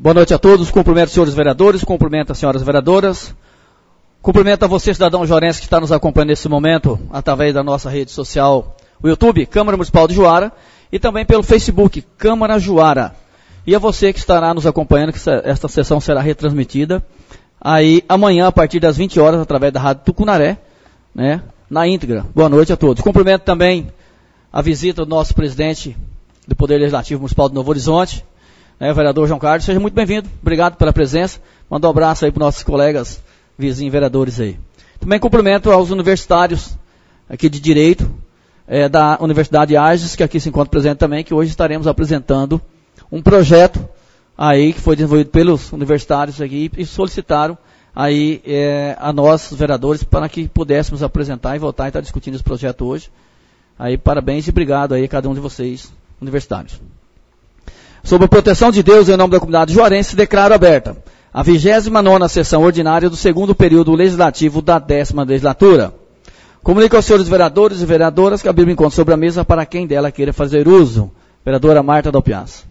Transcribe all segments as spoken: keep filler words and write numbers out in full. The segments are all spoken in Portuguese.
Boa noite a todos, cumprimento os senhores vereadores, cumprimento as senhoras vereadoras, cumprimento a você, cidadão joarense, que está nos acompanhando nesse momento, através da nossa rede social, o YouTube, Câmara Municipal de Juara, e também pelo Facebook, Câmara Juara. E a você que estará nos acompanhando, que esta sessão será retransmitida aí amanhã, a partir das vinte horas, através da Rádio Tucunaré, né, na íntegra. Boa noite a todos. Cumprimento também a visita do nosso presidente do Poder Legislativo Municipal de Novo Horizonte, né, o vereador João Carlos. Seja muito bem-vindo, obrigado pela presença. Manda um abraço aí para os nossos colegas vizinhos vereadores aí. Também cumprimento aos universitários aqui de Direito, é, da Universidade Ages, que aqui se encontra presente também, que hoje estaremos apresentando um projeto aí que foi desenvolvido pelos universitários aqui e solicitaram aí é, a nós, os vereadores, para que pudéssemos apresentar e votar e estar discutindo esse projeto hoje. Aí, parabéns e obrigado aí a cada um de vocês, universitários. Sob a proteção de Deus, em nome da comunidade juarense, declaro aberta a vigésima nona sessão ordinária do segundo período legislativo da décima legislatura. Comunico aos senhores vereadores e vereadoras que a Bíblia encontra sobre a mesa para quem dela queira fazer uso. Vereadora Marta Dalpiaz.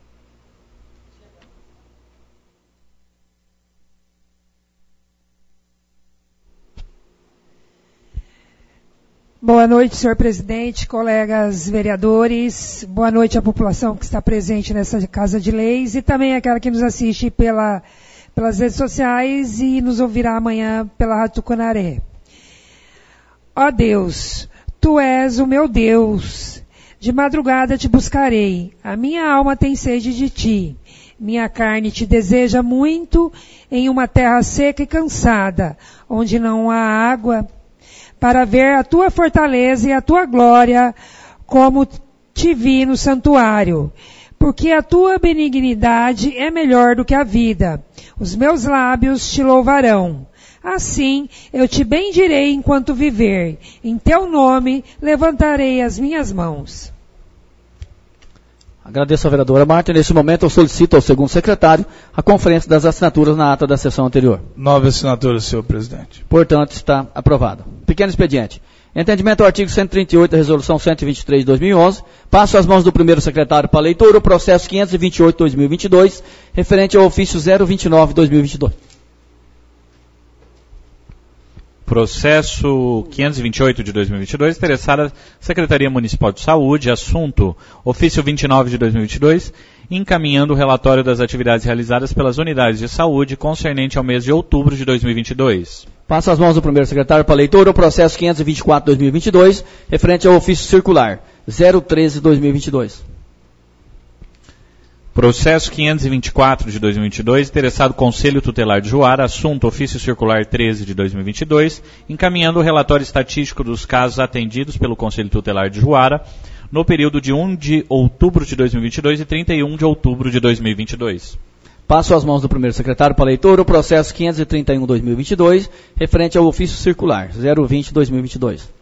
Boa noite, senhor presidente, colegas vereadores, boa noite à população que está presente nessa Casa de Leis e também aquela que nos assiste pela, pelas redes sociais e nos ouvirá amanhã pela Rádio Tucunaré. Ó Deus, Tu és o meu Deus, de madrugada te buscarei, a minha alma tem sede de Ti, minha carne te deseja muito em uma terra seca e cansada, onde não há água, para ver a tua fortaleza e a tua glória, como te vi no santuário. Porque a tua benignidade é melhor do que a vida. Os meus lábios te louvarão. Assim, eu te bendirei enquanto viver. Em teu nome, levantarei as minhas mãos. Agradeço a vereadora Marta. Nesse momento, eu solicito ao segundo secretário a conferência das assinaturas na ata da sessão anterior. Nove assinaturas, senhor presidente. Portanto, está aprovado. Pequeno expediente. Entendimento do artigo cento e trinta e oito da Resolução cento e vinte e três de dois mil e onze. Passo às mãos do primeiro secretário para leitura o processo quinhentos e vinte e oito de dois mil e vinte e dois, referente ao ofício zero vinte e nove de dois mil e vinte e dois. Processo quinhentos e vinte e oito de dois mil e vinte e dois, interessada Secretaria Municipal de Saúde, assunto ofício vinte e nove de dois mil e vinte e dois, encaminhando o relatório das atividades realizadas pelas unidades de saúde concernente ao mês de outubro de dois mil e vinte e dois. Passo às mãos do primeiro secretário para leitura o processo quinhentos e vinte e quatro de dois mil e vinte e dois, referente ao ofício circular zero treze de dois mil e vinte e dois. Processo quinhentos e vinte e quatro de dois mil e vinte e dois, interessado Conselho Tutelar de Juara, assunto ofício circular treze de dois mil e vinte e dois, encaminhando o relatório estatístico dos casos atendidos pelo Conselho Tutelar de Juara no período de primeiro de outubro de dois mil e vinte e dois e trinta e um de outubro de dois mil e vinte e dois. Passo às mãos do primeiro secretário para leitura o processo quinhentos e trinta e um de dois mil e vinte e dois, referente ao ofício circular zero vinte de dois mil e vinte e dois.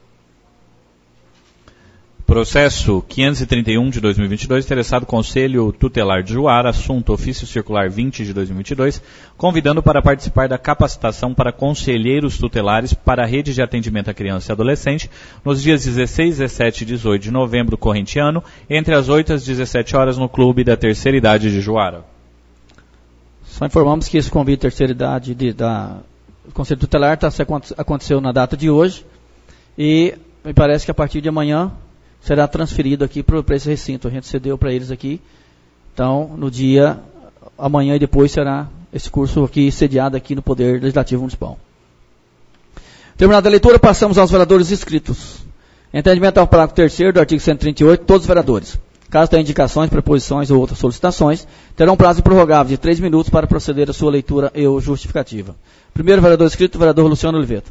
Processo quinhentos e trinta e um de dois mil e vinte e dois, interessado Conselho Tutelar de Juara, assunto ofício circular vinte de dois mil e vinte e dois, convidando para participar da capacitação para conselheiros tutelares para a rede de atendimento à criança e adolescente nos dias dezesseis, dezessete e dezoito de novembro corrente ano, entre as oito às dezessete horas no Clube da Terceira Idade de Juara. Só informamos que esse convite da terceira idade de, da do Conselho Tutelar tá, aconteceu na data de hoje e me parece que a partir de amanhã será transferido aqui para esse recinto. A gente cedeu para eles aqui. Então, no dia, amanhã e depois será esse curso aqui sediado aqui no Poder Legislativo Municipal. Terminada a leitura, passamos aos vereadores inscritos. Entendimento ao parágrafo terceiro do artigo cento e trinta e oito, todos os vereadores, caso tenham indicações, preposições ou outras solicitações, terão prazo prorrogável de três minutos para proceder à sua leitura e ou justificativa. Primeiro vereador inscrito, vereador Luciano Oliveto.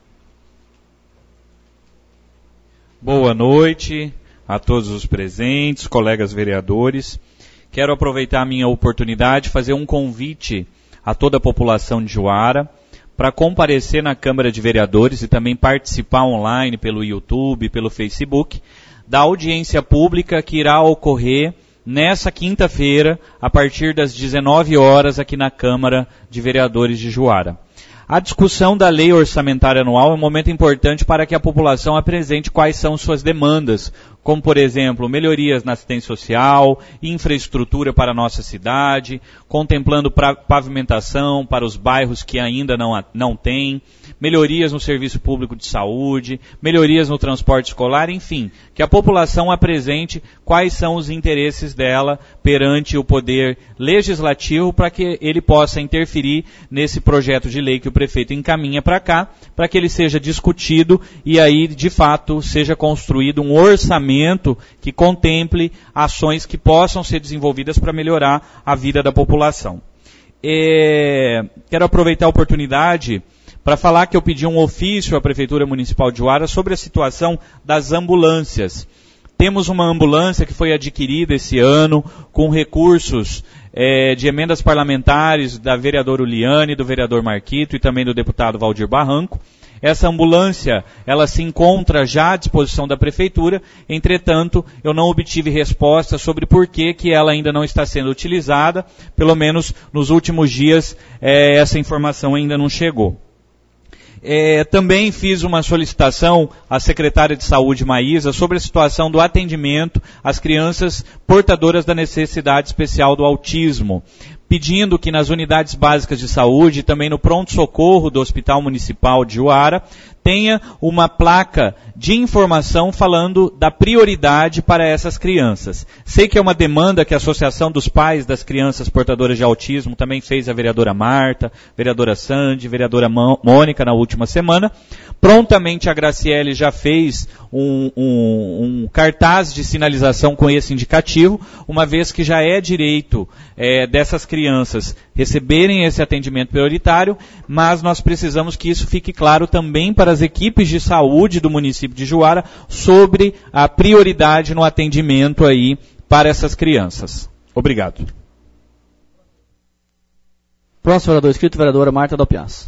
Boa noite a todos os presentes, colegas vereadores. Quero aproveitar a minha oportunidade e fazer um convite a toda a população de Juara para comparecer na Câmara de Vereadores e também participar online pelo YouTube, pelo Facebook, da audiência pública que irá ocorrer nessa quinta-feira, a partir das dezenove horas, aqui na Câmara de Vereadores de Juara. A discussão da lei orçamentária anual é um momento importante para que a população apresente quais são suas demandas como, por exemplo, melhorias na assistência social, infraestrutura para a nossa cidade, contemplando pra, pavimentação para os bairros que ainda não, não têm, melhorias no serviço público de saúde, melhorias no transporte escolar, enfim, que a população apresente quais são os interesses dela perante o poder legislativo para que ele possa interferir nesse projeto de lei que o prefeito encaminha para cá, para que ele seja discutido e aí, de fato, seja construído um orçamento que contemple ações que possam ser desenvolvidas para melhorar a vida da população. É, quero aproveitar a oportunidade para falar que eu pedi um ofício à Prefeitura Municipal de Juara sobre a situação das ambulâncias. Temos uma ambulância que foi adquirida esse ano com recursos é, de emendas parlamentares da vereadora Uliane, do vereador Marquito e também do deputado Valdir Barranco. Essa ambulância, ela se encontra já à disposição da Prefeitura, entretanto, eu não obtive resposta sobre por que que ela ainda não está sendo utilizada, pelo menos nos últimos dias é, essa informação ainda não chegou. É, também fiz uma solicitação à secretária de Saúde, Maísa, sobre a situação do atendimento às crianças portadoras da necessidade especial do autismo, pedindo que nas unidades básicas de saúde e também no pronto-socorro do Hospital Municipal de Juara tenha uma placa de informação falando da prioridade para essas crianças. Sei que é uma demanda que a Associação dos Pais das Crianças Portadoras de Autismo também fez a vereadora Marta, vereadora Sandy, vereadora Mônica na última semana. Prontamente a Graciele já fez um, um, um cartaz de sinalização com esse indicativo, uma vez que já é direito é, dessas crianças receberem esse atendimento prioritário, mas nós precisamos que isso fique claro também para as equipes de saúde do município de Juara sobre a prioridade no atendimento aí para essas crianças. Obrigado. Próximo vereador inscrito, vereadora Marta Dalpiaz.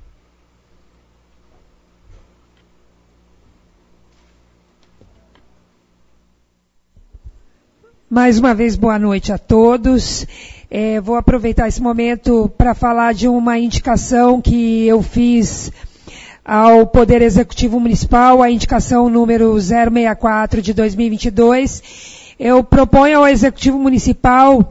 Mais uma vez, boa noite a todos. É, vou aproveitar esse momento para falar de uma indicação que eu fiz ao Poder Executivo Municipal, a indicação número zero seis quatro de dois mil e vinte e dois. Eu proponho ao Executivo Municipal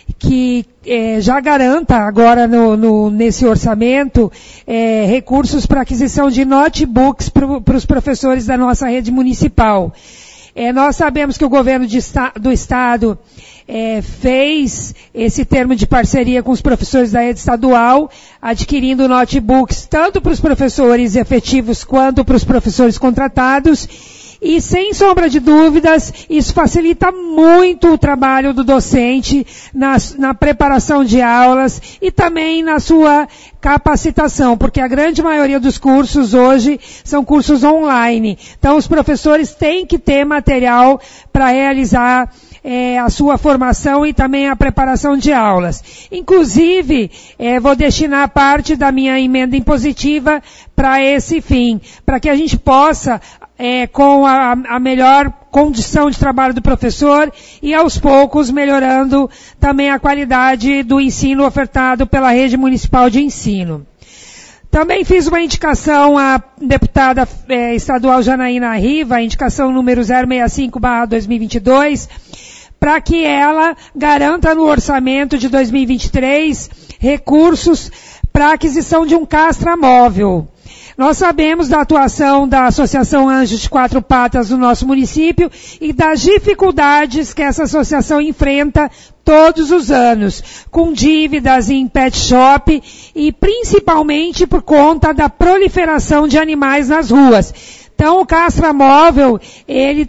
que é, já garanta agora no, no, nesse orçamento é, recursos para aquisição de notebooks para os professores da nossa rede municipal. É, nós sabemos que o governo de esta, do Estado é, fez esse termo de parceria com os professores da rede estadual, adquirindo notebooks tanto para os professores efetivos quanto para os professores contratados. E, sem sombra de dúvidas, isso facilita muito o trabalho do docente na, na preparação de aulas e também na sua capacitação, porque a grande maioria dos cursos hoje são cursos online. Então, os professores têm que ter material para realizar É, a sua formação e também a preparação de aulas. Inclusive, é, vou destinar parte da minha emenda impositiva para esse fim, para que a gente possa, é, com a, a melhor condição de trabalho do professor e aos poucos melhorando também a qualidade do ensino ofertado pela rede municipal de ensino. Também fiz uma indicação à deputada é, estadual Janaína Riva, a indicação número zero seis cinco barra dois mil e vinte e dois, para que ela garanta no orçamento de dois mil e vinte e três recursos para a aquisição de um castramóvel. Nós sabemos da atuação da Associação Anjos de Quatro Patas no nosso município e das dificuldades que essa associação enfrenta todos os anos, com dívidas em pet shop e principalmente por conta da proliferação de animais nas ruas. Então, o castramóvel, ele,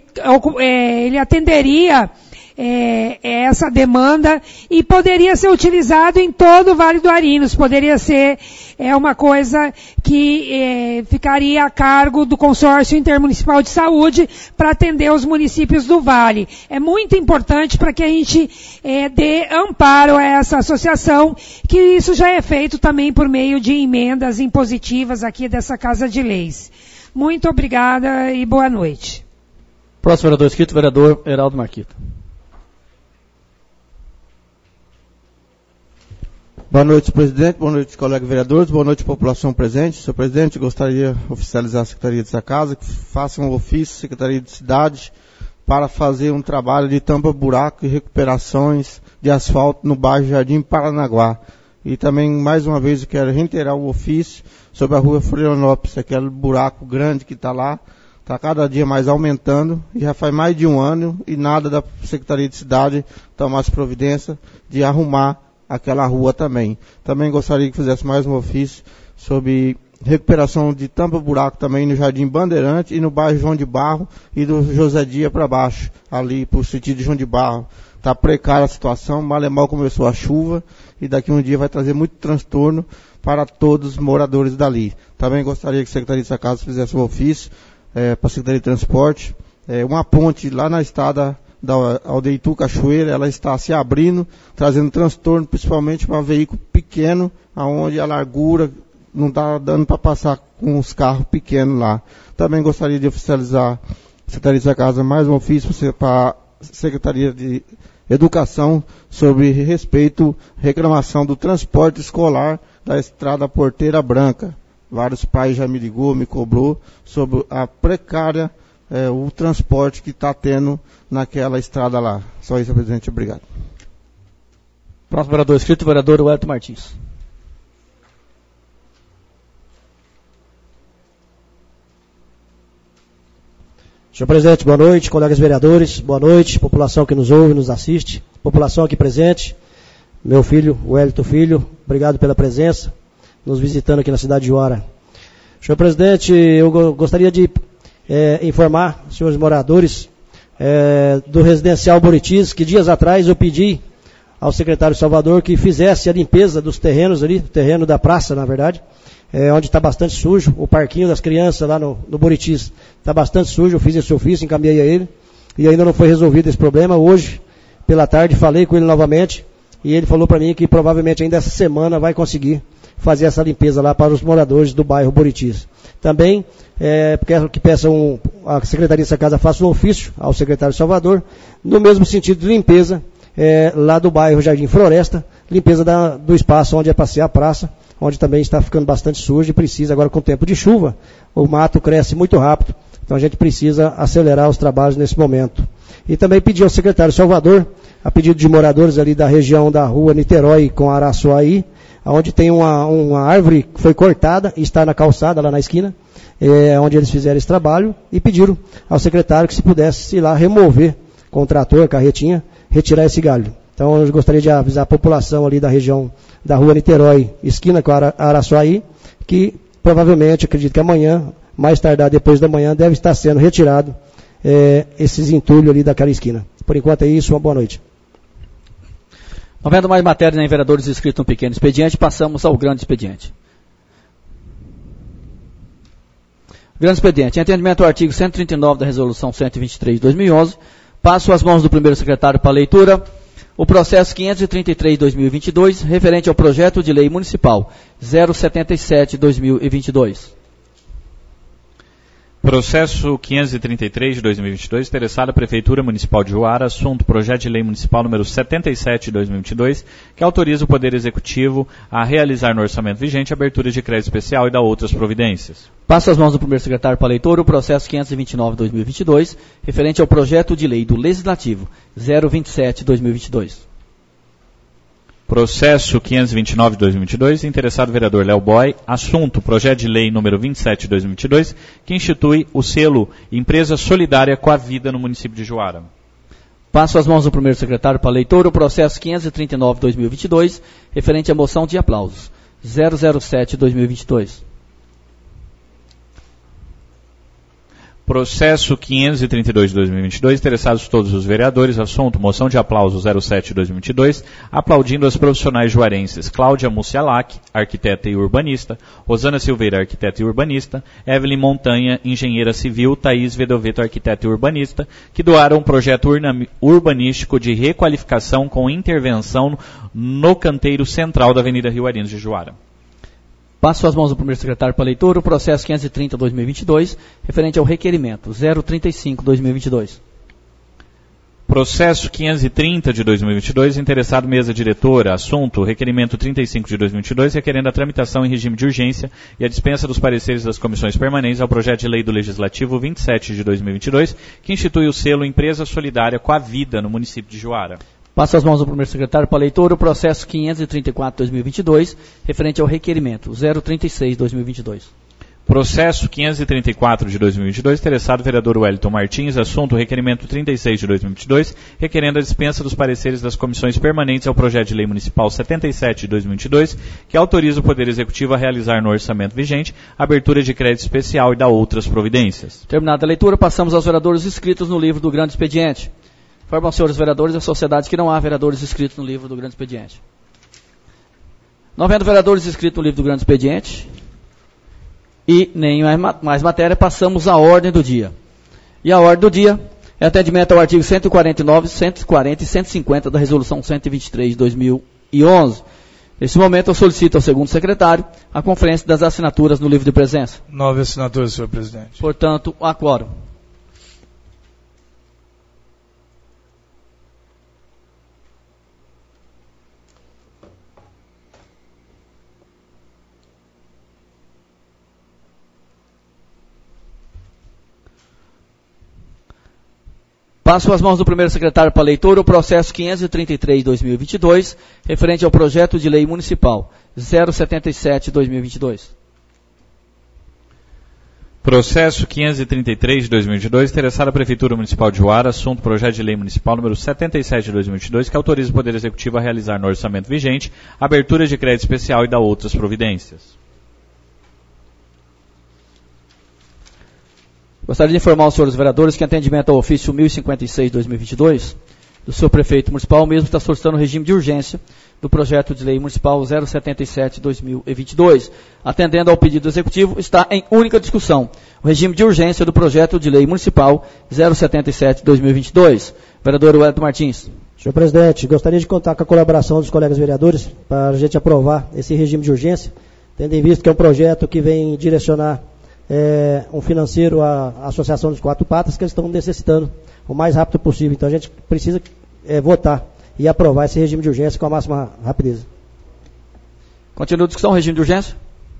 ele atenderia É, essa demanda e poderia ser utilizado em todo o Vale do Arinos, poderia ser é, uma coisa que é, ficaria a cargo do Consórcio Intermunicipal de Saúde para atender os municípios do Vale. É muito importante para que a gente é, dê amparo a essa associação, que isso já é feito também por meio de emendas impositivas aqui dessa Casa de Leis. Muito obrigada e boa noite. Próximo vereador inscrito, vereador Heraldo Marquito. Boa noite, presidente. Boa noite, colegas vereadores. Boa noite, população presente. Senhor presidente, gostaria de oficializar a Secretaria dessa Casa, que faça um ofício, Secretaria de Cidade, para fazer um trabalho de tampa-buraco e recuperações de asfalto no bairro Jardim Paranaguá. E também, mais uma vez, eu quero reiterar o ofício sobre a rua Florianópolis, aquele buraco grande que está lá, está cada dia mais aumentando, e já faz mais de um ano e nada da Secretaria de Cidade tomar as providências de arrumar aquela rua também. Também gostaria que fizesse mais um ofício sobre recuperação de tampa-buraco também no Jardim Bandeirante e no bairro João de Barro e do José Dia para baixo, ali para o sentido de João de Barro. Está precária a situação, mal e mal começou a chuva e daqui a um dia vai trazer muito transtorno para todos os moradores dali. Também gostaria que a Secretaria de Casa fizesse um ofício é, para a Secretaria de Transporte. É, uma ponte lá na estrada da Aldeia Itu Cachoeira, ela está se abrindo, trazendo transtorno principalmente para veículo pequeno, onde a largura não está dando para passar com os carros pequenos lá. Também gostaria de oficializar a Secretaria da Casa mais um ofício para a Secretaria de Educação sobre respeito à reclamação do transporte escolar da estrada Porteira Branca. Vários pais já me ligou, me cobrou sobre a precária, é, o transporte que está tendo naquela estrada lá. Só isso, presidente. Obrigado. Próximo vereador inscrito, vereador Wellington Martins. Senhor presidente, boa noite, colegas vereadores, boa noite, população que nos ouve, nos assiste, população aqui presente, meu filho, Wellington Filho, obrigado pela presença, nos visitando aqui na cidade de Juara. Senhor presidente, eu gostaria de é, informar os senhores moradores é, do residencial Buritis, que dias atrás eu pedi ao secretário Salvador que fizesse a limpeza dos terrenos ali, o terreno da praça, na verdade, É, onde está bastante sujo, o parquinho das crianças lá no, no Buritis está bastante sujo, eu fiz esse ofício, encaminhei a ele, e ainda não foi resolvido esse problema. Hoje, pela tarde, falei com ele novamente, e ele falou para mim que provavelmente ainda essa semana vai conseguir fazer essa limpeza lá para os moradores do bairro Buritis. Também, é, quero que peça um, a Secretaria dessa Casa faça um ofício ao secretário Salvador, no mesmo sentido de limpeza, é, lá do bairro Jardim Floresta, limpeza da, do espaço onde é passear a praça, onde também está ficando bastante sujo e precisa, agora com o tempo de chuva, o mato cresce muito rápido, então a gente precisa acelerar os trabalhos nesse momento. E também pedi ao secretário Salvador, a pedido de moradores ali da região da rua Niterói com Araçuaí, onde tem uma, uma árvore que foi cortada e está na calçada, lá na esquina, é, onde eles fizeram esse trabalho, e pediram ao secretário que se pudesse ir lá remover com o trator, carretinha, retirar esse galho. Então eu gostaria de avisar a população ali da região da rua Niterói, esquina com Ara, Araçuaí, que provavelmente, acredito que amanhã, mais tardar depois da manhã, deve estar sendo retirado é, esses entulhos ali daquela esquina. Por enquanto é isso, uma boa noite. Não vendo mais matéria nem vereadores inscritos no pequeno expediente, passamos ao grande expediente. Grande expediente. Em atendimento ao artigo cento e trinta e nove da Resolução cento e vinte e três de dois mil e onze, passo às mãos do primeiro secretário para leitura o processo quinhentos e trinta e três de dois mil e vinte e dois, referente ao projeto de lei municipal zero setenta e sete de dois mil e vinte e dois. Processo quinhentos e trinta e três de dois mil e vinte e dois, interessada a Prefeitura Municipal de Juara, assunto projeto de lei municipal número setenta e sete de dois mil e vinte e dois, que autoriza o Poder Executivo a realizar no orçamento vigente abertura de crédito especial e da outras providências. Passo às mãos do primeiro secretário para leitura o processo quinhentos e vinte e nove de dois mil e vinte e dois, referente ao projeto de lei do Legislativo zero vinte e sete de dois mil e vinte e dois. Processo quinhentos e vinte e nove de dois mil e vinte e dois, interessado vereador Léo Boy, assunto projeto de lei número vinte e sete de dois mil e vinte e dois, que institui o selo Empresa Solidária com a Vida no município de Juara. Passo às mãos do primeiro secretário para leitura o processo quinhentos e trinta e nove de dois mil e vinte e dois, referente à moção de aplausos zero zero sete de dois mil e vinte e dois. Processo quinhentos e trinta e dois de dois mil e vinte e dois, interessados todos os vereadores, assunto, moção de aplauso zero sete de dois mil e vinte e dois, aplaudindo as profissionais juarenses Cláudia Mucialac, arquiteta e urbanista, Rosana Silveira, arquiteta e urbanista, Evelyn Montanha, engenheira civil, Thaís Vedoveto, arquiteta e urbanista, que doaram um projeto urbanístico de requalificação com intervenção no canteiro central da Avenida Rio Arinos de Juara. Passo às mãos do primeiro secretário para leitura o processo quinhentos e trinta de dois mil e vinte e dois, referente ao requerimento zero trinta e cinco de dois mil e vinte e dois. Processo quinhentos e trinta de dois mil e vinte e dois, interessado mesa diretora, assunto, requerimento trinta e cinco de dois mil e vinte e dois, requerendo a tramitação em regime de urgência e a dispensa dos pareceres das comissões permanentes ao projeto de lei do Legislativo vinte e sete de dois mil e vinte e dois, que institui o selo Empresa Solidária com a Vida no município de Juara. Passo as mãos do primeiro secretário para a leitura o processo quinhentos e trinta e quatro de dois mil e vinte e dois, referente ao requerimento zero trinta e seis de dois mil e vinte e dois. Processo quinhentos e trinta e quatro de dois mil e vinte e dois, interessado vereador Wellington Martins, assunto requerimento trinta e seis de dois mil e vinte e dois, requerendo a dispensa dos pareceres das comissões permanentes ao projeto de lei municipal setenta e sete de dois mil e vinte e dois, que autoriza o Poder Executivo a realizar no orçamento vigente abertura de crédito especial e da outras providências. Terminada a leitura, passamos aos vereadores inscritos no livro do grande expediente. Informam, senhores vereadores, a sociedade que não há vereadores inscritos no livro do grande expediente. Não havendo vereadores inscritos no livro do grande expediente e nem mais matéria, passamos à ordem do dia. E a ordem do dia é atendimento ao artigo cento e quarenta e nove, cento e quarenta e cento e cinquenta da Resolução cento e vinte e três de dois mil e onze. Nesse momento, eu solicito ao segundo secretário a conferência das assinaturas no livro de presença. Nove assinaturas, senhor presidente. Portanto, há quórum. Passo as mãos do primeiro secretário para a leitura o processo quinhentos e trinta e três de dois mil e vinte e dois, referente ao projeto de lei municipal zero setenta e sete de dois mil e vinte e dois. Processo quinhentos e trinta e três de dois mil e vinte e dois, interessado a Prefeitura Municipal de Juara, assunto projeto de lei municipal número setenta e sete de dois mil e vinte e dois, que autoriza o Poder Executivo a realizar no orçamento vigente abertura de crédito especial e da outras providências. Gostaria de informar os senhores vereadores que, em atendimento ao ofício mil e cinquenta e seis de dois mil e vinte e dois, do seu prefeito municipal, o mesmo está solicitando o regime de urgência do projeto de lei municipal zero setenta e sete de dois mil e vinte e dois. Atendendo ao pedido executivo, está em única discussão o regime de urgência do projeto de lei municipal zero setenta e sete de dois mil e vinte e dois. Vereador Wellington Martins. Senhor presidente, gostaria de contar com a colaboração dos colegas vereadores para a gente aprovar esse regime de urgência, tendo em vista que é um projeto que vem direcionar É, um financeiro à Associação dos Quatro Patas, que eles estão necessitando o mais rápido possível. Então a gente precisa é, votar e aprovar esse regime de urgência com a máxima rapidez. Continua a discussão, regime de urgência?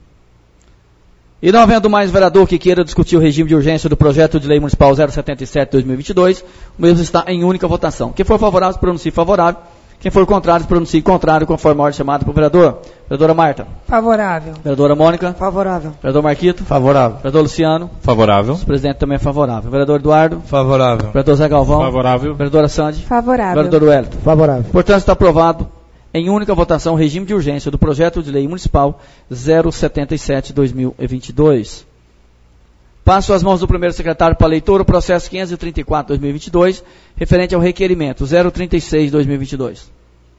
E não havendo mais vereador que queira discutir o regime de urgência do projeto de lei municipal zero setenta e sete de dois mil e vinte e dois, o mesmo está em única votação. Quem for favorável, se pronuncie favorável. Quem for contrário, se pronuncie contrário, conforme a ordem chamada para o vereador. Vereadora Marta. Favorável. Vereadora Mônica. Favorável. Vereador Marquito. Favorável. Vereador Luciano. Favorável. O presidente também é favorável. Vereador Eduardo. Favorável. Vereador Zé Galvão. Favorável. Vereadora Sandy. Favorável. Vereador Wellington. Favorável. Portanto, está aprovado em única votação o regime de urgência do projeto de lei municipal zero setenta e sete de dois mil e vinte e dois. Passo às mãos do primeiro secretário para a leitura o processo quinhentos e trinta e quatro de dois mil e vinte e dois, referente ao requerimento zero trinta e seis de dois mil e vinte e dois.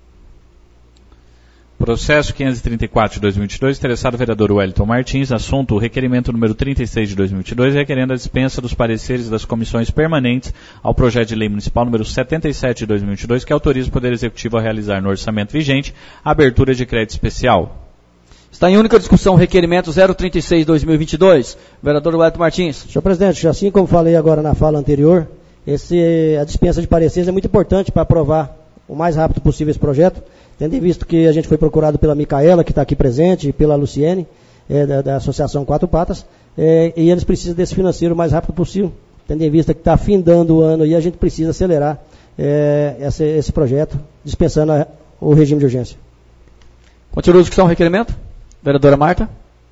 Processo quinhentos e trinta e quatro de dois mil e vinte e dois, interessado vereador Wellington Martins, assunto requerimento número trinta e seis de dois mil e vinte e dois, requerendo a dispensa dos pareceres das comissões permanentes ao projeto de lei municipal número setenta e sete de dois mil e vinte e dois, que autoriza o Poder Executivo a realizar no orçamento vigente a abertura de crédito especial. Está em única discussão o requerimento zero trinta e seis de dois mil e vinte e dois. Vereador Wellington Martins. Senhor presidente, assim como falei agora na fala anterior, esse, a dispensa de pareceres é muito importante para aprovar o mais rápido possível esse projeto, tendo em visto que a gente foi procurado pela Micaela, que está aqui presente, e pela Luciene, é, da, da Associação Quatro Patas, é, e eles precisam desse financeiro o mais rápido possível, tendo em vista que está findando o ano e a gente precisa acelerar é, esse, esse projeto, dispensando a, o regime de urgência. Continua a discussão o requerimento? Vereadora Marta.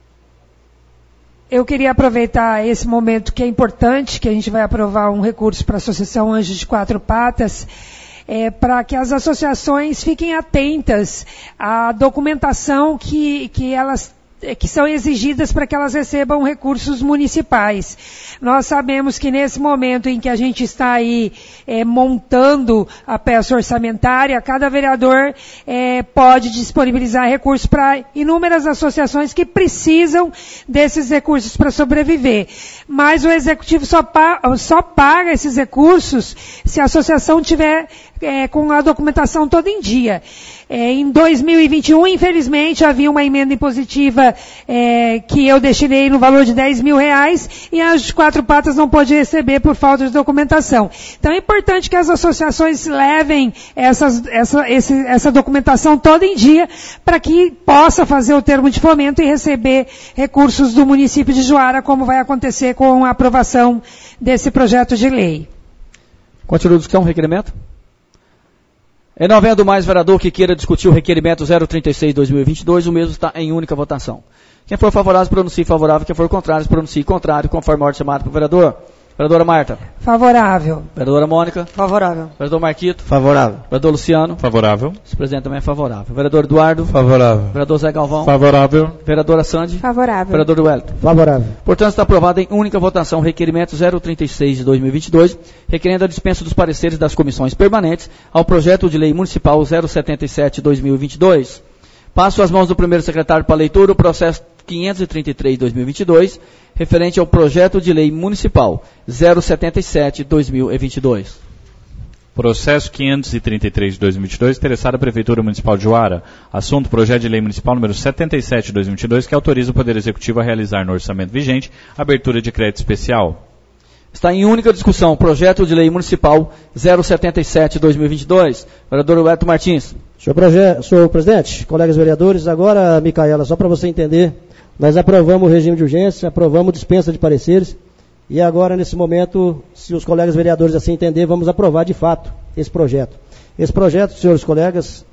Eu queria aproveitar esse momento que é importante, que a gente vai aprovar um recurso para a Associação Anjos de Quatro Patas, é, para que as associações fiquem atentas à documentação que, que elas que são exigidas para que elas recebam recursos municipais. Nós sabemos que nesse momento em que a gente está aí é, montando a peça orçamentária, cada vereador é, pode disponibilizar recursos para inúmeras associações que precisam desses recursos para sobreviver. Mas o executivo só, pa- só paga esses recursos se a associação tiver é, com a documentação toda em dia. É, em dois mil e vinte e um, infelizmente, havia uma emenda impositiva é, que eu destinei no valor de dez mil reais e as quatro patas não pôde receber por falta de documentação. Então é importante que as associações levem essas, essa, esse, essa documentação toda em dia para que possa fazer o termo de fomento e receber recursos do município de Juara, como vai acontecer com a aprovação desse projeto de lei. Continua a discussão, requerimento? Em não havendo mais vereador que queira discutir o requerimento zero trinta e seis barra dois mil e vinte e dois, o mesmo está em única votação. Quem for favorável, pronuncie favorável. Quem for contrário, pronuncie contrário, conforme a ordem chamada pelo vereador. Vereadora Marta. Favorável. Vereadora Mônica. Favorável. Vereador Marquito. Favorável. Vereador Luciano. Favorável. O presidente também é favorável. Vereador Eduardo. Favorável. Vereador Zé Galvão. Favorável. Vereadora Sandy. Favorável. Vereador Wellington. Favorável. Portanto, está aprovado em única votação o requerimento zero trinta e seis barra dois mil e vinte e dois, requerendo a dispensa dos pareceres das comissões permanentes ao projeto de lei municipal zero setenta e sete barra dois mil e vinte e dois. Passo às mãos do primeiro secretário para leitura o processo quinhentos e trinta e três barra dois mil e vinte e dois, referente ao projeto de lei municipal zero setenta e sete barra dois mil e vinte e dois. Processo quinhentos e trinta e três de dois mil e vinte e dois, interessada a Prefeitura Municipal de Juara. Assunto, projeto de lei municipal número setenta e sete de dois mil e vinte e dois, que autoriza o Poder Executivo a realizar no orçamento vigente abertura de crédito especial. Está em única discussão o projeto de lei municipal zero setenta e sete barra dois mil e vinte e dois. Vereador Wellington Martins. Senhor, proje- senhor presidente, colegas vereadores, agora, Micaela, só para você entender, nós aprovamos o regime de urgência, aprovamos dispensa de pareceres, e agora, nesse momento, se os colegas vereadores assim entender, vamos aprovar de fato esse projeto. Esse projeto, senhores colegas,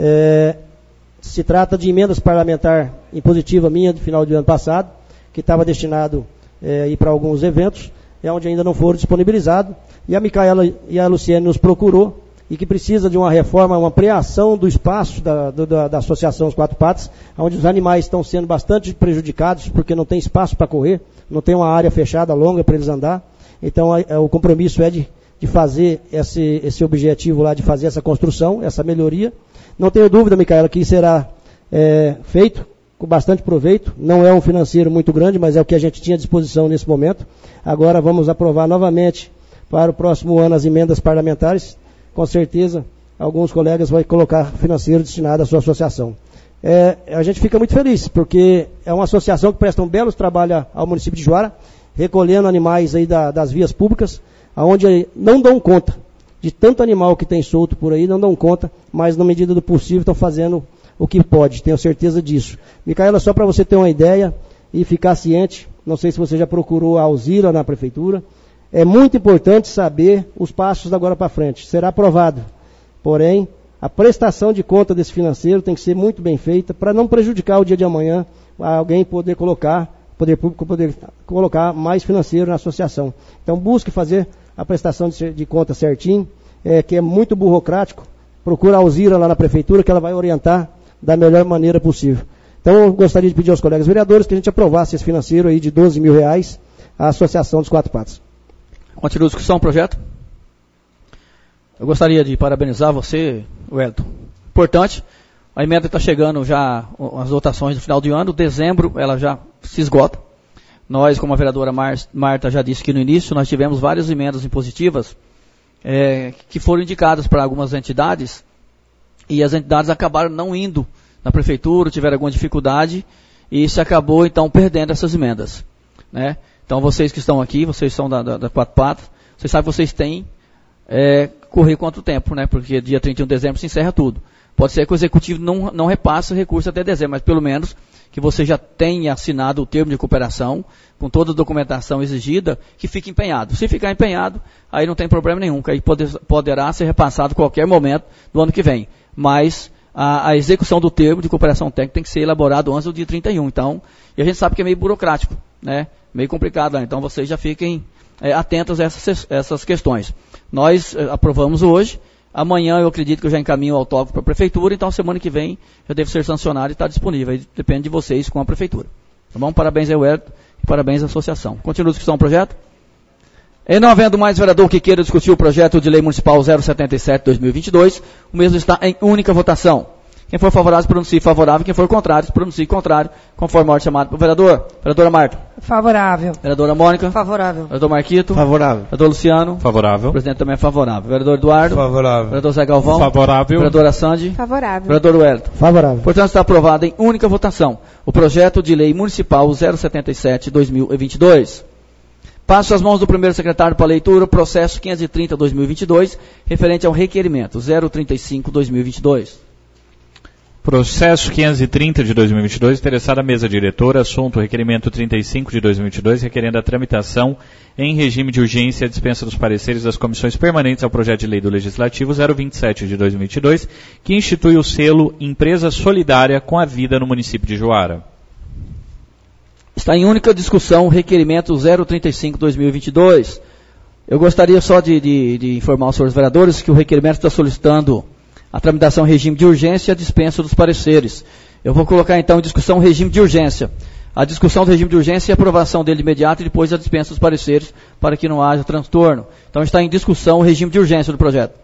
é, se trata de emendas parlamentar impositiva minha do final do ano passado, que estava destinado é, ir para alguns eventos, é onde ainda não foram disponibilizados, e a Micaela e a Luciane nos procurou, e que precisa de uma reforma, uma ampliação do espaço da, da, da Associação Os Quatro Patas, onde os animais estão sendo bastante prejudicados, porque não tem espaço para correr, não tem uma área fechada longa para eles andar. Então a, a, o compromisso é de, de fazer esse, esse objetivo lá, de fazer essa construção, essa melhoria. Não tenho dúvida, Micaela, que será é, feito com bastante proveito. Não é um financeiro muito grande, mas é o que a gente tinha à disposição nesse momento. Agora vamos aprovar novamente para o próximo ano as emendas parlamentares. Com certeza, alguns colegas vão colocar financeiro destinado à sua associação. É, a gente fica muito feliz, porque é uma associação que presta um belo trabalho ao município de Juara, recolhendo animais aí da, das vias públicas, onde não dão conta de tanto animal que tem solto por aí, não dão conta, mas na medida do possível estão fazendo o que pode, tenho certeza disso. Micaela, só para você ter uma ideia e ficar ciente, não sei se você já procurou a Alzira na prefeitura, é muito importante saber os passos da agora para frente. Será aprovado. Porém, a prestação de conta desse financeiro tem que ser muito bem feita para não prejudicar o dia de amanhã alguém poder colocar, poder público poder colocar mais financeiro na associação. Então, busque fazer a prestação de, de conta certinho, é, que é muito burocrático. Procura a Alzira lá na prefeitura, que ela vai orientar da melhor maneira possível. Então, eu gostaria de pedir aos colegas vereadores que a gente aprovasse esse financeiro aí de doze mil reais à Associação dos Quatro Patas. Continua a discussão, projeto. Eu gostaria de parabenizar você, Wellington. Importante, a emenda está chegando já, as votações no final de ano, dezembro ela já se esgota. Nós, como a vereadora Mar- Marta já disse aqui no início, nós tivemos várias emendas impositivas é, que foram indicadas para algumas entidades e as entidades acabaram não indo na prefeitura, tiveram alguma dificuldade e se acabou então perdendo essas emendas, né? Então, vocês que estão aqui, vocês são da, da, da Quatro Patas, vocês sabem que vocês têm é, correr quanto tempo, né? Porque dia trinta e um de dezembro se encerra tudo. Pode ser que o Executivo não, não repasse o recurso até dezembro, mas pelo menos que você já tenha assinado o termo de cooperação, com toda a documentação exigida, que fique empenhado. Se ficar empenhado, aí não tem problema nenhum, que aí pode, poderá ser repassado a qualquer momento do ano que vem. Mas a, a execução do termo de cooperação técnica tem que ser elaborado antes do dia trinta e um. Então, e a gente sabe que é meio burocrático, né? Meio complicado, né? Então vocês já fiquem é, atentos a essas, essas questões. Nós é, aprovamos hoje, amanhã eu acredito que eu já encaminho o autógrafo para a prefeitura, então semana que vem já deve ser sancionado e está disponível, aí depende de vocês com a prefeitura. Tá bom? Parabéns ao Wellington e parabéns à associação. Continua a discussão do projeto? E não havendo mais vereador que queira discutir o projeto de lei municipal zero setenta e sete barra dois mil e vinte e dois, o mesmo está em única votação. Quem for favorável, pronuncie favorável. Quem for contrário, pronuncie contrário, conforme a ordem chamada pelo vereador. Vereadora Marta. Favorável. Vereadora Mônica? Favorável. Vereador Marquito? Favorável. Vereador Luciano? Favorável. O presidente também é favorável. Vereador Eduardo? Favorável. Vereador Zé Galvão? Favorável. Vereadora Sandy? Favorável. Vereador Wellington? Favorável. Portanto, está aprovado em única votação o projeto de lei municipal zero setenta e sete barra dois mil e vinte e dois. Passo às mãos do primeiro secretário para leitura o processo quinhentos e trinta barra dois mil e vinte e dois, referente ao requerimento zero trinta e cinco barra dois mil e vinte e dois. Processo quinhentos e trinta de dois mil e vinte e dois, interessada a mesa diretora, assunto requerimento trinta e cinco de dois mil e vinte e dois, requerendo a tramitação em regime de urgência e a dispensa dos pareceres das comissões permanentes ao projeto de lei do Legislativo zero vinte e sete de dois mil e vinte e dois, que institui o selo Empresa Solidária com a Vida no município de Juara. Está em única discussão o requerimento zero trinta e cinco barra dois mil e vinte e dois. Eu gostaria só de, de, de informar os senhores vereadores que o requerimento está solicitando a tramitação em regime de urgência e a dispensa dos pareceres. Eu vou colocar então em discussão o regime de urgência. A discussão do regime de urgência e a aprovação dele imediata e depois a dispensa dos pareceres para que não haja transtorno. Então está em discussão o regime de urgência do projeto.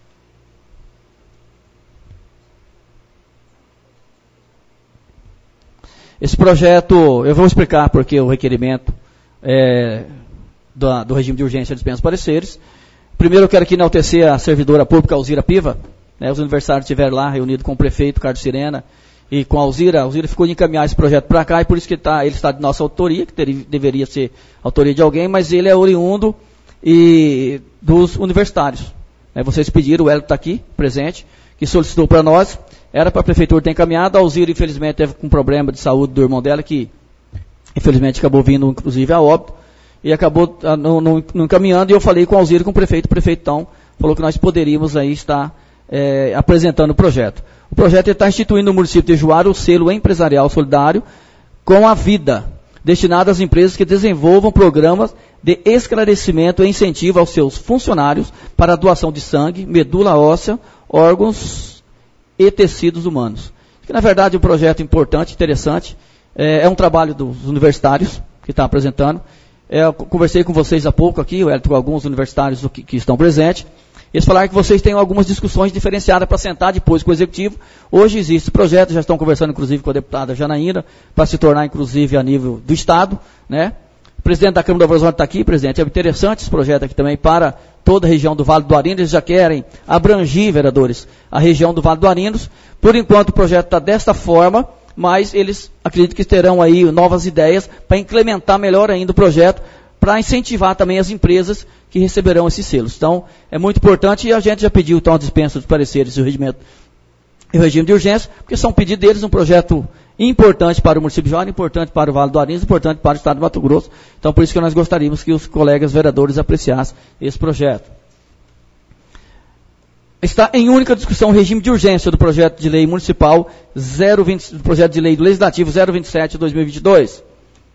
Esse projeto, eu vou explicar porque o requerimento é, do, do regime de urgência e a dispensa dos pareceres. Primeiro eu quero aqui enaltecer a servidora pública Alzira Piva. Né, os universitários estiveram lá reunidos com o prefeito Carlos Sirena e com a Alzira. A Alzira ficou de encaminhar esse projeto para cá e por isso que tá, ele está de nossa autoria, que teria, deveria ser autoria de alguém, mas ele é oriundo e, dos universitários. Né, vocês pediram, o Hélio está aqui, presente, que solicitou para nós. Era para a prefeitura ter encaminhado. A Alzira, infelizmente, teve um problema de saúde do irmão dela, que infelizmente acabou vindo, inclusive, a óbito, e acabou ah, não, não, não encaminhando. E eu falei com a Alzira, com o prefeito. O prefeito, então, falou que nós poderíamos aí estar é, apresentando o projeto. O projeto está instituindo no município de Juara o selo empresarial solidário com a vida, destinado às empresas que desenvolvam programas de esclarecimento e incentivo aos seus funcionários para a doação de sangue, medula óssea, órgãos e tecidos humanos. Que na verdade é um projeto importante, interessante, é, é um trabalho dos universitários que está apresentando. É, eu conversei com vocês há pouco aqui, eu com alguns universitários que, que estão presentes. Eles falaram que vocês têm algumas discussões diferenciadas para sentar depois com o executivo. Hoje existe esse projeto, já estão conversando inclusive com a deputada Janaína, para se tornar inclusive a nível do Estado, né? O presidente da Câmara do Horizonte está aqui, presidente. É interessante esse projeto aqui também para toda a região do Vale do Arinos. Eles já querem abrangir, vereadores, a região do Vale do Arinos. Por enquanto o projeto está desta forma, mas eles acreditam que terão aí novas ideias para implementar melhor ainda o projeto, para incentivar também as empresas que receberão esses selos. Então, é muito importante e a gente já pediu então a dispensa dos pareceres e o regimento e o regime de urgência, porque são pedidos deles um projeto importante para o município de Juara, importante para o Vale do Arinos, importante para o estado de Mato Grosso. Então, por isso que nós gostaríamos que os colegas vereadores apreciassem esse projeto. Está em única discussão o regime de urgência do projeto de lei municipal zero vinte, do projeto de lei do Legislativo zero vinte e sete de dois mil e vinte e dois.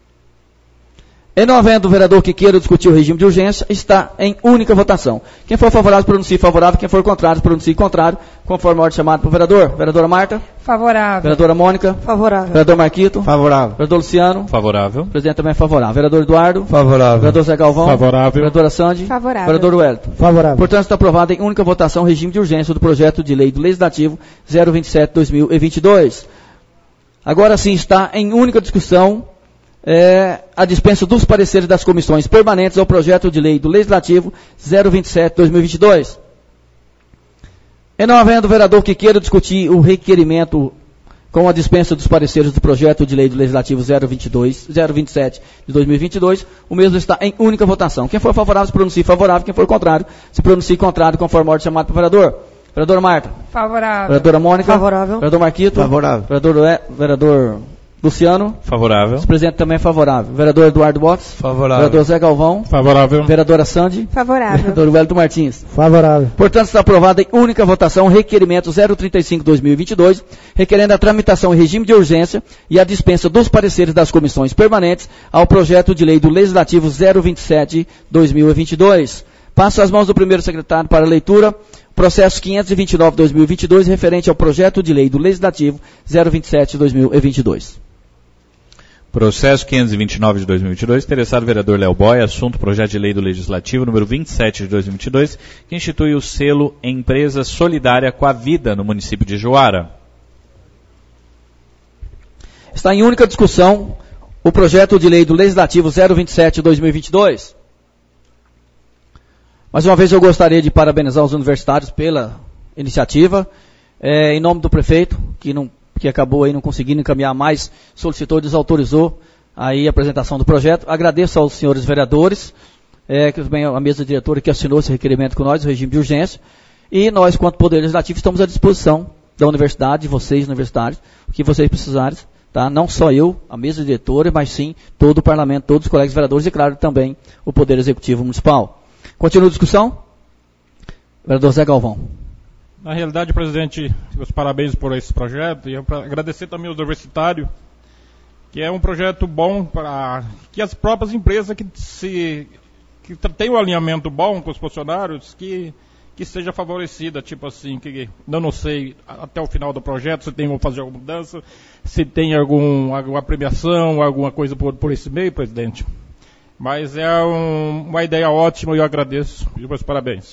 E não havendo o vereador que queira discutir o regime de urgência, está em única votação. Quem for favorável, pronuncie favorável. Quem for contrário, pronuncie contrário, conforme a ordem chamada para o vereador. Vereadora Marta? Favorável. Vereadora Mônica? Favorável. Vereador Marquito? Favorável. Vereador Luciano? Favorável. O presidente também é favorável. Vereador Eduardo? Favorável. Vereador Zé Galvão? Favorável. Vereadora Sandy? Favorável. Vereador Wellington? Favorável. Portanto, está aprovado em única votação o regime de urgência do projeto de lei do Legislativo zero vinte e sete de dois mil e vinte e dois. Agora sim está em única discussão é, a dispensa dos pareceres das comissões permanentes ao projeto de lei do Legislativo zero vinte e sete de dois mil e vinte e dois. E não havendo o vereador que queira discutir o requerimento com a dispensa dos pareceres do projeto de lei do Legislativo zero vinte e dois, zero vinte e sete de dois mil e vinte e dois, o mesmo está em única votação. Quem for favorável se pronuncie favorável, quem for contrário se pronuncie contrário, conforme a ordem chamada para o vereador. Vereadora Marta? Favorável. Vereadora Mônica? Favorável. Vereador Marquito? Favorável. Vereador, e, vereador Luciano? Favorável. O presidente também é favorável. Vereador Eduardo Box? Favorável. Vereador Zé Galvão? Favorável. Vereadora Sandy? Favorável. Vereador Wellington Martins? Favorável. Portanto, está aprovado em única votação o requerimento zero trinta e cinco de dois mil e vinte e dois, requerendo a tramitação em regime de urgência e a dispensa dos pareceres das comissões permanentes ao projeto de lei do Legislativo zero vinte e sete de dois mil e vinte e dois. Passo às mãos do primeiro secretário para a leitura, processo quinhentos e vinte e nove de dois mil e vinte e dois, referente ao projeto de lei do Legislativo zero vinte e sete de dois mil e vinte e dois. Processo quinhentos e vinte e nove de dois mil e vinte e dois, interessado vereador Léo Boy, assunto projeto de lei do Legislativo número vinte e sete de dois mil e vinte e dois, que institui o selo Empresa Solidária com a Vida no município de Juara. Está em única discussão o projeto de lei do Legislativo zero vinte e sete de dois mil e vinte e dois. Mais uma vez eu gostaria de parabenizar os universitários pela iniciativa, é, em nome do prefeito, que, não, que acabou aí não conseguindo encaminhar mais, solicitou e desautorizou aí a apresentação do projeto. Agradeço aos senhores vereadores, é, que também a mesa diretora que assinou esse requerimento com nós, o regime de urgência, e nós, quanto Poder Legislativo, estamos à disposição da universidade, de vocês, universitários, o que vocês precisarem, tá? Não só eu, a mesa diretora, mas sim todo o parlamento, todos os colegas vereadores e, claro, também o Poder Executivo Municipal. Continua a discussão? Vereador Zé Galvão. Na realidade, presidente, os parabéns por esse projeto e eu agradecer também ao universitário, que é um projeto bom para que as próprias empresas que, se, que têm um alinhamento bom com os funcionários, que, que seja favorecida, tipo assim, que eu não sei até o final do projeto se tem que fazer alguma mudança, se tem algum, alguma premiação, alguma coisa por, por esse meio, presidente. Mas é um, uma ideia ótima e eu agradeço. E meus parabéns.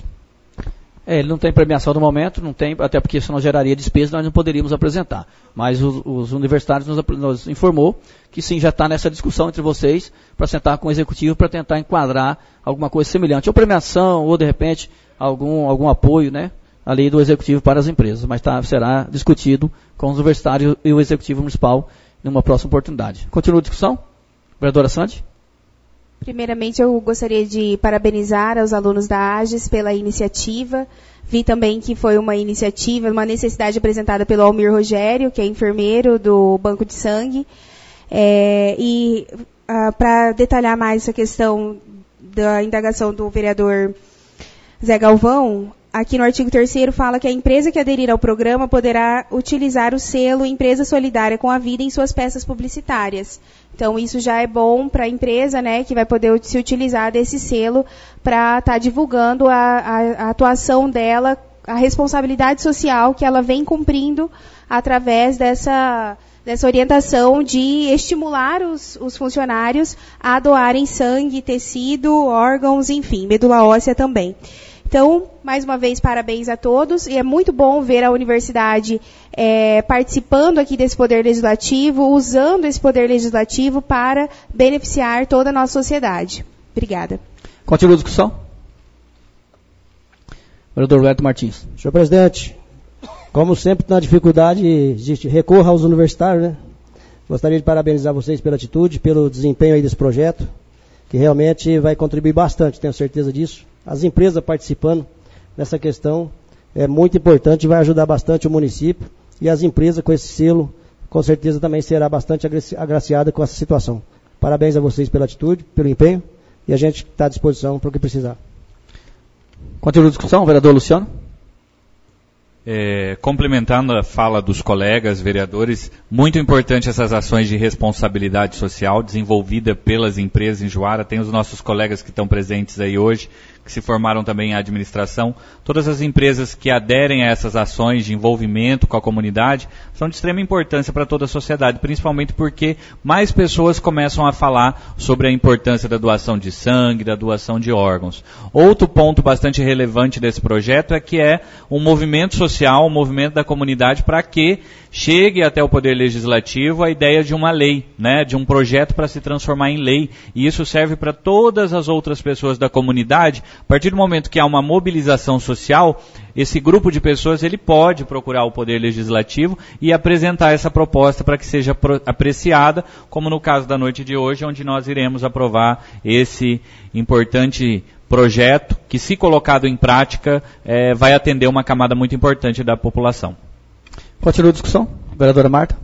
É, ele não tem premiação no momento, não tem, até porque senão geraria despesa, nós não poderíamos apresentar. Mas os, os universitários nos, nos informou que sim, já está nessa discussão entre vocês para sentar com o executivo para tentar enquadrar alguma coisa semelhante, ou premiação, ou de repente algum, algum apoio, né, ali do executivo para as empresas. Mas tá, será discutido com os universitários e o executivo municipal numa próxima oportunidade. Continua a discussão? Vereadora Sandy? Primeiramente, eu gostaria de parabenizar aos alunos da AGES pela iniciativa. Vi também que foi uma iniciativa, uma necessidade apresentada pelo Almir Rogério, que é enfermeiro do Banco de Sangue. É, e ah, para detalhar mais essa questão da indagação do vereador Zé Galvão, aqui no artigo terceiro fala que a empresa que aderir ao programa poderá utilizar o selo Empresa Solidária com a Vida em suas peças publicitárias. Então, isso já é bom para a empresa, né, que vai poder se utilizar desse selo para estar tá divulgando a, a, a atuação dela, a responsabilidade social que ela vem cumprindo através dessa, dessa orientação de estimular os, os funcionários a doarem sangue, tecido, órgãos, enfim, medula óssea também. Então, mais uma vez, parabéns a todos. E é muito bom ver a universidade é, participando aqui desse poder legislativo, usando esse poder legislativo para beneficiar toda a nossa sociedade. Obrigada. Continua a discussão. Vereador Roberto Martins. Senhor presidente, como sempre, na dificuldade, existe, recorra aos universitários, né? Gostaria de parabenizar vocês pela atitude, pelo desempenho aí desse projeto, que realmente vai contribuir bastante, tenho certeza disso. As empresas participando nessa questão é muito importante, vai ajudar bastante o município e as empresas com esse selo, com certeza também será bastante agraciada com essa situação. Parabéns a vocês pela atitude, pelo empenho e a gente está à disposição para o que precisar. Continua a discussão, vereador Luciano. É, complementando a fala dos colegas vereadores, muito importante essas ações de responsabilidade social desenvolvida pelas empresas em Juara. Tem os nossos colegas que estão presentes aí hoje, que se formaram também em administração. Todas as empresas que aderem a essas ações de envolvimento com a comunidade são de extrema importância para toda a sociedade, principalmente porque mais pessoas começam a falar sobre a importância da doação de sangue, da doação de órgãos. Outro ponto bastante relevante desse projeto é que é um movimento social, um movimento da comunidade para que chegue até o Poder Legislativo a ideia de uma lei, né, de um projeto para se transformar em lei. E isso serve para todas as outras pessoas da comunidade. A partir do momento que há uma mobilização social, esse grupo de pessoas ele pode procurar o Poder Legislativo e apresentar essa proposta para que seja apreciada, como no caso da noite de hoje, onde nós iremos aprovar esse importante projeto que, se colocado em prática, é, vai atender uma camada muito importante da população. Continua a discussão. Vereadora Marta.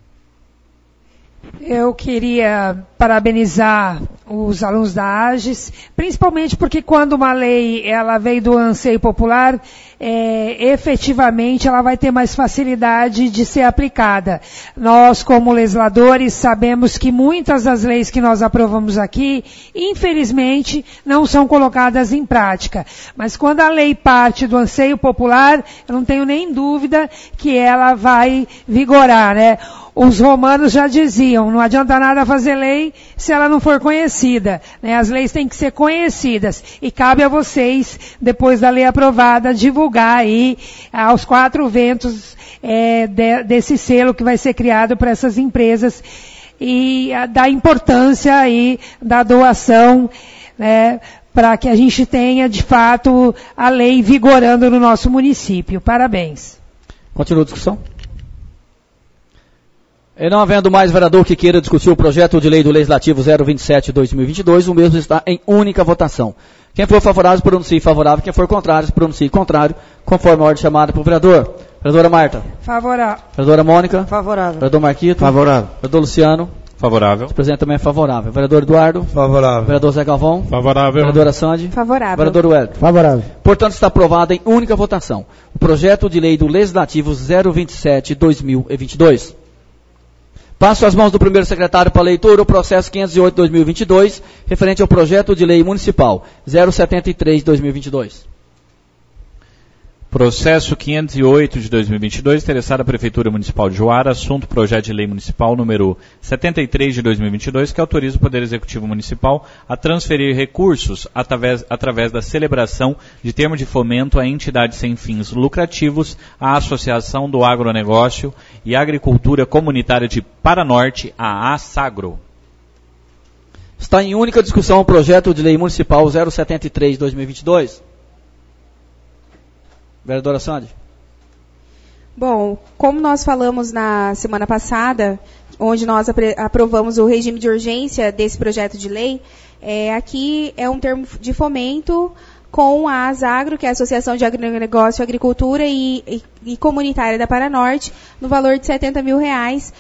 Eu queria parabenizar os alunos da AGES, principalmente porque quando uma lei ela veio do anseio popular, é, efetivamente ela vai ter mais facilidade de ser aplicada. Nós, como legisladores, sabemos que muitas das leis que nós aprovamos aqui, infelizmente, não são colocadas em prática. Mas quando a lei parte do anseio popular, eu não tenho nem dúvida que ela vai vigorar, né? Os romanos já diziam, não adianta nada fazer lei se ela não for conhecida, né? As leis têm que ser conhecidas e cabe a vocês, depois da lei aprovada, divulgar aí aos quatro ventos é, de, desse selo que vai ser criado para essas empresas e a, da importância aí da doação, né, para que a gente tenha, de fato, a lei vigorando no nosso município. Parabéns. Continua a discussão. E não havendo mais vereador que queira discutir o projeto de lei do Legislativo zero vinte e sete de dois mil e vinte e dois, o mesmo está em única votação. Quem for favorável, pronuncie favorável. Quem for contrário, pronuncie contrário, conforme a ordem chamada pelo vereador. Vereadora Marta. Favorável. Vereadora Mônica. Favorável. Vereador Marquito. Favorável. Vereador Luciano. Favorável. O presidente também é favorável. Vereador Eduardo. Favorável. Vereador Zé Galvão. Favorável. Vereadora Sandy. Favorável. Vereador Wellington. Favorável. Portanto, está aprovado em única votação o projeto de lei do Legislativo zero vinte e sete de dois mil e vinte e dois. Passo às mãos do primeiro secretário para leitura o processo quinhentos e oito de dois mil e vinte e dois, referente ao projeto de lei municipal zero setenta e três de dois mil e vinte e dois. Processo quinhentos e oito de dois mil e vinte e dois, interessado à Prefeitura Municipal de Juara, assunto projeto de lei municipal número setenta e três de dois mil e vinte e dois, que autoriza o Poder Executivo Municipal a transferir recursos através, através da celebração de termo de fomento a entidades sem fins lucrativos, à Associação do Agronegócio e Agricultura Comunitária de Paranorte, a ASAGRO. Está em única discussão o projeto de lei municipal zero setenta e três de dois mil e vinte e dois. Vereadora Sandy. Bom, como nós falamos na semana passada, onde nós aprovamos o regime de urgência desse projeto de lei, é, aqui é um termo de fomento com a ASAGRO, que é a Associação de Agronegócio, Agricultura e, e, e Comunitária da Paranorte, no valor de setenta mil reais.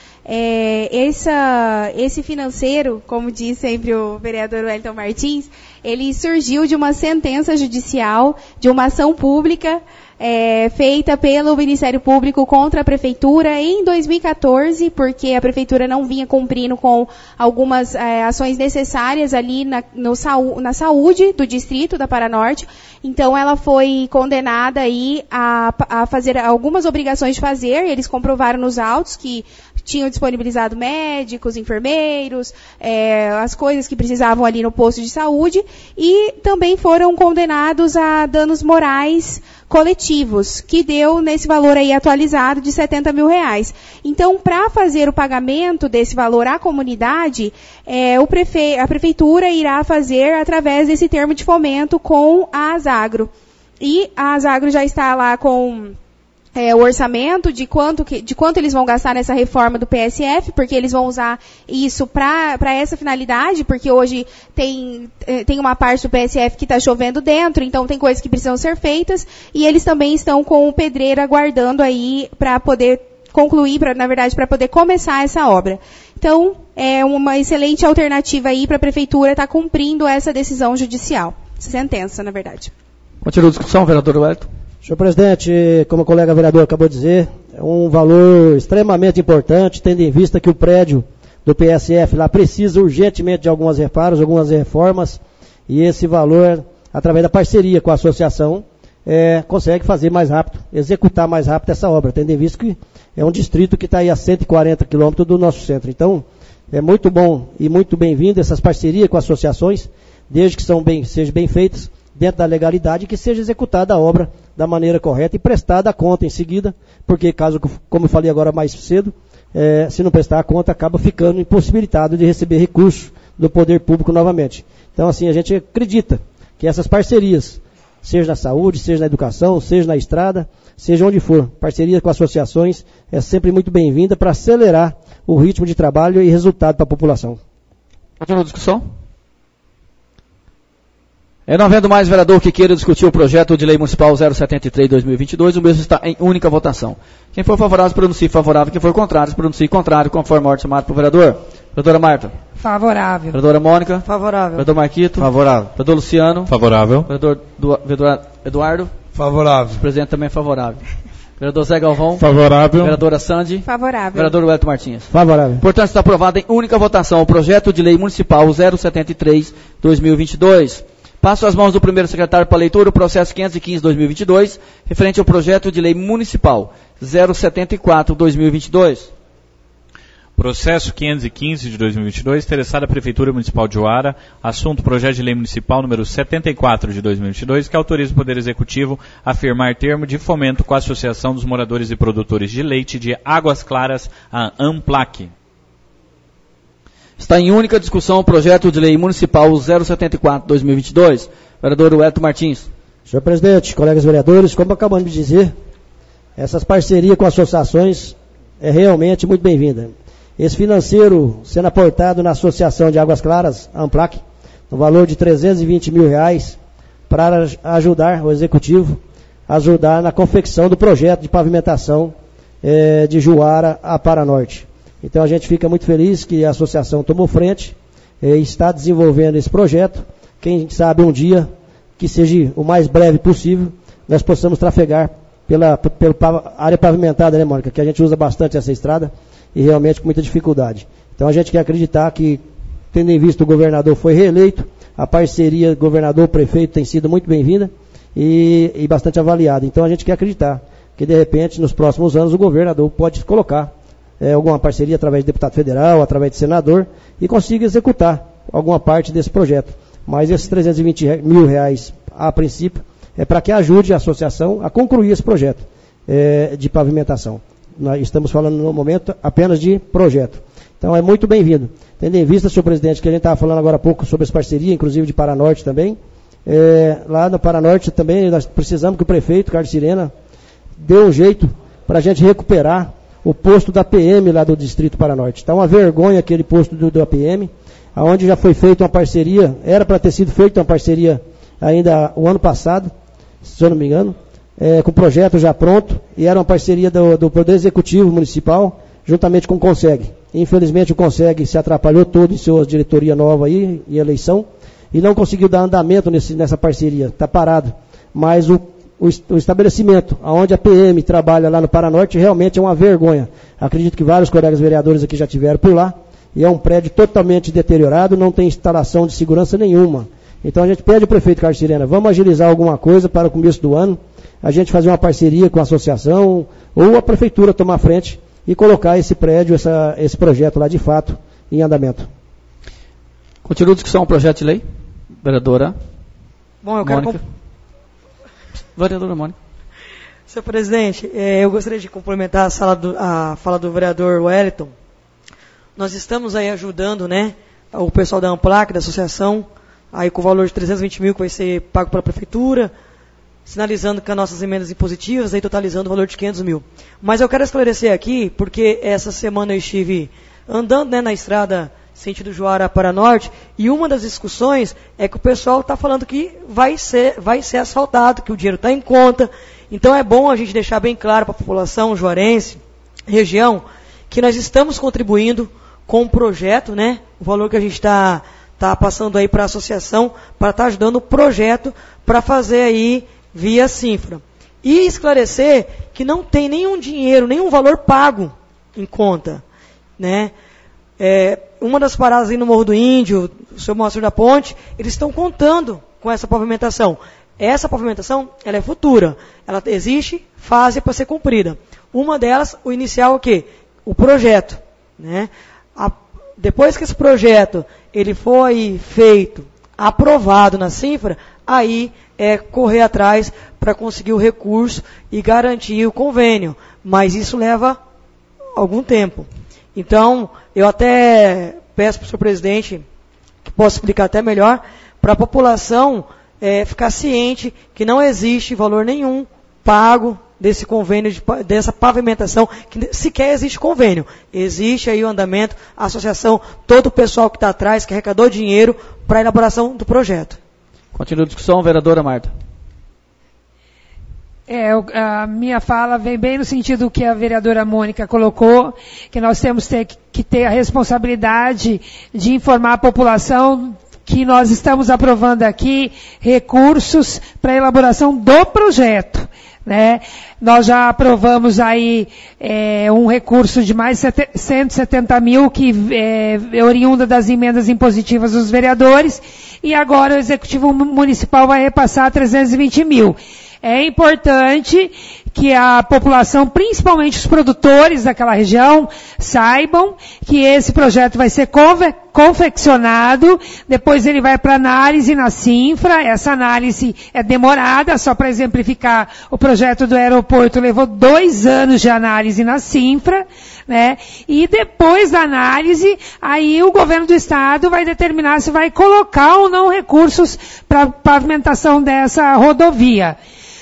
É, essa, esse financeiro, como diz sempre o vereador Wellington Martins, ele surgiu de uma sentença judicial, de uma ação pública, É, feita pelo Ministério Público contra a Prefeitura em dois mil e quatorze, porque a Prefeitura não vinha cumprindo com algumas é, ações necessárias ali na, no, na saúde do distrito da Paranorte. Então ela foi condenada aí a, a fazer algumas obrigações de fazer, eles comprovaram nos autos que tinham disponibilizado médicos, enfermeiros, é, as coisas que precisavam ali no posto de saúde, e também foram condenados a danos morais coletivos, que deu nesse valor aí atualizado de setenta mil reais. Então, para fazer o pagamento desse valor à comunidade, é, o prefe... a prefeitura irá fazer através desse termo de fomento com a ASAGRO. E a ASAGRO já está lá com É, o orçamento de quanto, que, de quanto eles vão gastar nessa reforma do P S F, porque eles vão usar isso para essa finalidade, porque hoje tem, tem uma parte do P S F que está chovendo dentro, então tem coisas que precisam ser feitas, e eles também estão com o pedreiro aguardando aí para poder concluir, pra, na verdade, para poder começar essa obra. Então, é uma excelente alternativa aí para a Prefeitura estar tá cumprindo essa decisão judicial. Sentença, na verdade. Continua a discussão, vereador Wellington. Senhor presidente, como o colega vereador acabou de dizer, é um valor extremamente importante, tendo em vista que o prédio do P S F lá precisa urgentemente de algumas reparos, algumas reformas, e esse valor, através da parceria com a associação, é, consegue fazer mais rápido, executar mais rápido essa obra, tendo em vista que é um distrito que está aí a cento e quarenta quilômetros do nosso centro. Então, é muito bom e muito bem-vindo essas parcerias com associações, desde que são bem, sejam bem feitas, dentro da legalidade, que seja executada a obra da maneira correta e prestada a conta em seguida, porque caso, como eu falei agora mais cedo, é, se não prestar a conta, acaba ficando impossibilitado de receber recursos do poder público novamente. Então, assim, a gente acredita que essas parcerias, seja na saúde, seja na educação, seja na estrada, seja onde for, parceria com associações é sempre muito bem-vinda para acelerar o ritmo de trabalho e resultado para a população. Continua a discussão? É, não havendo mais vereador que queira discutir o projeto de lei municipal zero setenta e três de dois mil e vinte e dois, o mesmo está em única votação. Quem for favorável, pronuncie favorável. Quem for contrário, pronuncie contrário, conforme a ordem chamada pelo vereador. Vereadora Marta. Favorável. Vereadora Mônica. Favorável. Vereador Marquito. Favorável. Vereador Luciano. Favorável. Vereador Edu, Eduardo. Favorável. O presidente também é favorável. Vereador Zé Galvão. Favorável. Vereadora Sandy. Favorável. Vereador Wellington Martins. Favorável. Portanto, está aprovado em única votação o projeto de lei municipal zero setenta e três de dois mil e vinte e dois. Passo às mãos do primeiro secretário para leitura o processo quinhentos e quinze de dois mil e vinte e dois, referente ao projeto de lei municipal zero setenta e quatro de dois mil e vinte e dois. Processo quinhentos e quinze de dois mil e vinte e dois, interessada a Prefeitura Municipal de Juara, assunto projeto de lei municipal número setenta e quatro de dois mil e vinte e dois, que autoriza o Poder Executivo a firmar termo de fomento com a Associação dos Moradores e Produtores de Leite de Águas Claras, a AMPLAC. Está em única discussão o projeto de lei municipal zero setenta e quatro barra dois mil e vinte e dois. Vereador Wellington Martins. Senhor presidente, colegas vereadores, como acabamos de dizer, essas parcerias com associações é realmente muito bem-vinda. Esse financeiro sendo aportado na Associação de Águas Claras, AMPLAC, no valor de trezentos e vinte mil reais, para ajudar o Executivo, ajudar na confecção do projeto de pavimentação eh, de Juara a Paranorte. Então a gente fica muito feliz que a associação tomou frente e eh, está desenvolvendo esse projeto. Quem sabe um dia, que seja o mais breve possível, nós possamos trafegar pela, pela área pavimentada, né, Mônica? Que a gente usa bastante essa estrada e realmente com muita dificuldade. Então a gente quer acreditar que, tendo em vista o governador foi reeleito, a parceria governador-prefeito tem sido muito bem-vinda e, e bastante avaliada. Então a gente quer acreditar que, de repente, nos próximos anos, o governador pode colocar É, alguma parceria através de deputado federal, através de senador, e consiga executar alguma parte desse projeto. Mas esses trezentos e vinte mil reais, a princípio, é para que ajude a associação a concluir esse projeto é, de pavimentação. Nós estamos falando no momento apenas de projeto. Então é muito bem-vindo. Tendo em vista, senhor presidente, que a gente estava falando agora há pouco sobre as parcerias, inclusive de Paranorte também, é, lá no Paranorte também nós precisamos que o prefeito, Carlos Sirena, dê um jeito para a gente recuperar o posto da P M lá do Distrito Paranorte. Está uma vergonha aquele posto do, da P M, onde já foi feita uma parceria, era para ter sido feita uma parceria ainda o ano passado, se eu não me engano, é, com o projeto já pronto, e era uma parceria do, do Poder Executivo Municipal, juntamente com o CONSEG. Infelizmente o CONSEG se atrapalhou todo em sua diretoria nova aí, em eleição, e não conseguiu dar andamento nesse, nessa parceria, está parado. Mas o O estabelecimento onde a P M trabalha lá no Paranorte realmente é uma vergonha. Acredito que vários colegas vereadores aqui já tiveram por lá. E é um prédio totalmente deteriorado, não tem instalação de segurança nenhuma. Então a gente pede ao prefeito Carlos Sirena, vamos agilizar alguma coisa para o começo do ano, a gente fazer uma parceria com a associação, ou a prefeitura tomar frente e colocar esse prédio, essa, esse projeto lá de fato em andamento. Continua a discussão, o projeto de lei. Vereadora Bom, eu quero... Mônica. Vereadora Mônica. Senhor presidente, eh, eu gostaria de complementar a, sala do, a fala do vereador Wellington. Nós estamos aí ajudando, né, o pessoal da AMPLAC, da associação, aí com o valor de trezentos e vinte mil que vai ser pago pela prefeitura, sinalizando com as nossas emendas impositivas, aí totalizando o valor de quinhentos mil. Mas eu quero esclarecer aqui, porque essa semana eu estive andando, né, na estrada sentido Juara para Norte, e uma das discussões é que o pessoal está falando que vai ser, vai ser asfaltado, que o dinheiro está em conta. Então é bom a gente deixar bem claro para a população juarense, região, que nós estamos contribuindo com o projeto, né? O valor que a gente está tá passando aí para a associação, para estar tá ajudando o projeto para fazer aí via Sinfra. E esclarecer que não tem nenhum dinheiro, nenhum valor pago em conta, né? É, uma das paradas aí no Morro do Índio, o seu Monstro da Ponte, eles estão contando com essa pavimentação. Essa pavimentação, ela é futura. Ela existe fase para ser cumprida. Uma delas, o inicial é o quê? O projeto. Né? A, depois que esse projeto ele foi feito, aprovado na Sinfra, aí é correr atrás para conseguir o recurso e garantir o convênio. Mas isso leva algum tempo. Então, eu até peço para o senhor presidente que possa explicar até melhor, para a população é, ficar ciente que não existe valor nenhum pago desse convênio, de, dessa pavimentação, que sequer existe convênio. Existe aí o andamento, a associação, todo o pessoal que está atrás, que arrecadou dinheiro para a elaboração do projeto. Continua a discussão, vereadora Marta. É, a minha fala vem bem no sentido que a vereadora Mônica colocou, que nós temos ter, que ter a responsabilidade de informar a população que nós estamos aprovando aqui recursos para a elaboração do projeto. Né? Nós já aprovamos aí é, um recurso de mais de cento e setenta mil que é, é oriunda das emendas impositivas dos vereadores, e agora o Executivo Municipal vai repassar trezentos e vinte mil. É importante que a população, principalmente os produtores daquela região, saibam que esse projeto vai ser conve- confeccionado, depois ele vai para análise na Cinfra, essa análise é demorada, só para exemplificar, o projeto do aeroporto levou dois anos de análise na Cinfra, né? E depois da análise, aí o governo do estado vai determinar se vai colocar ou não recursos para pavimentação dessa rodovia.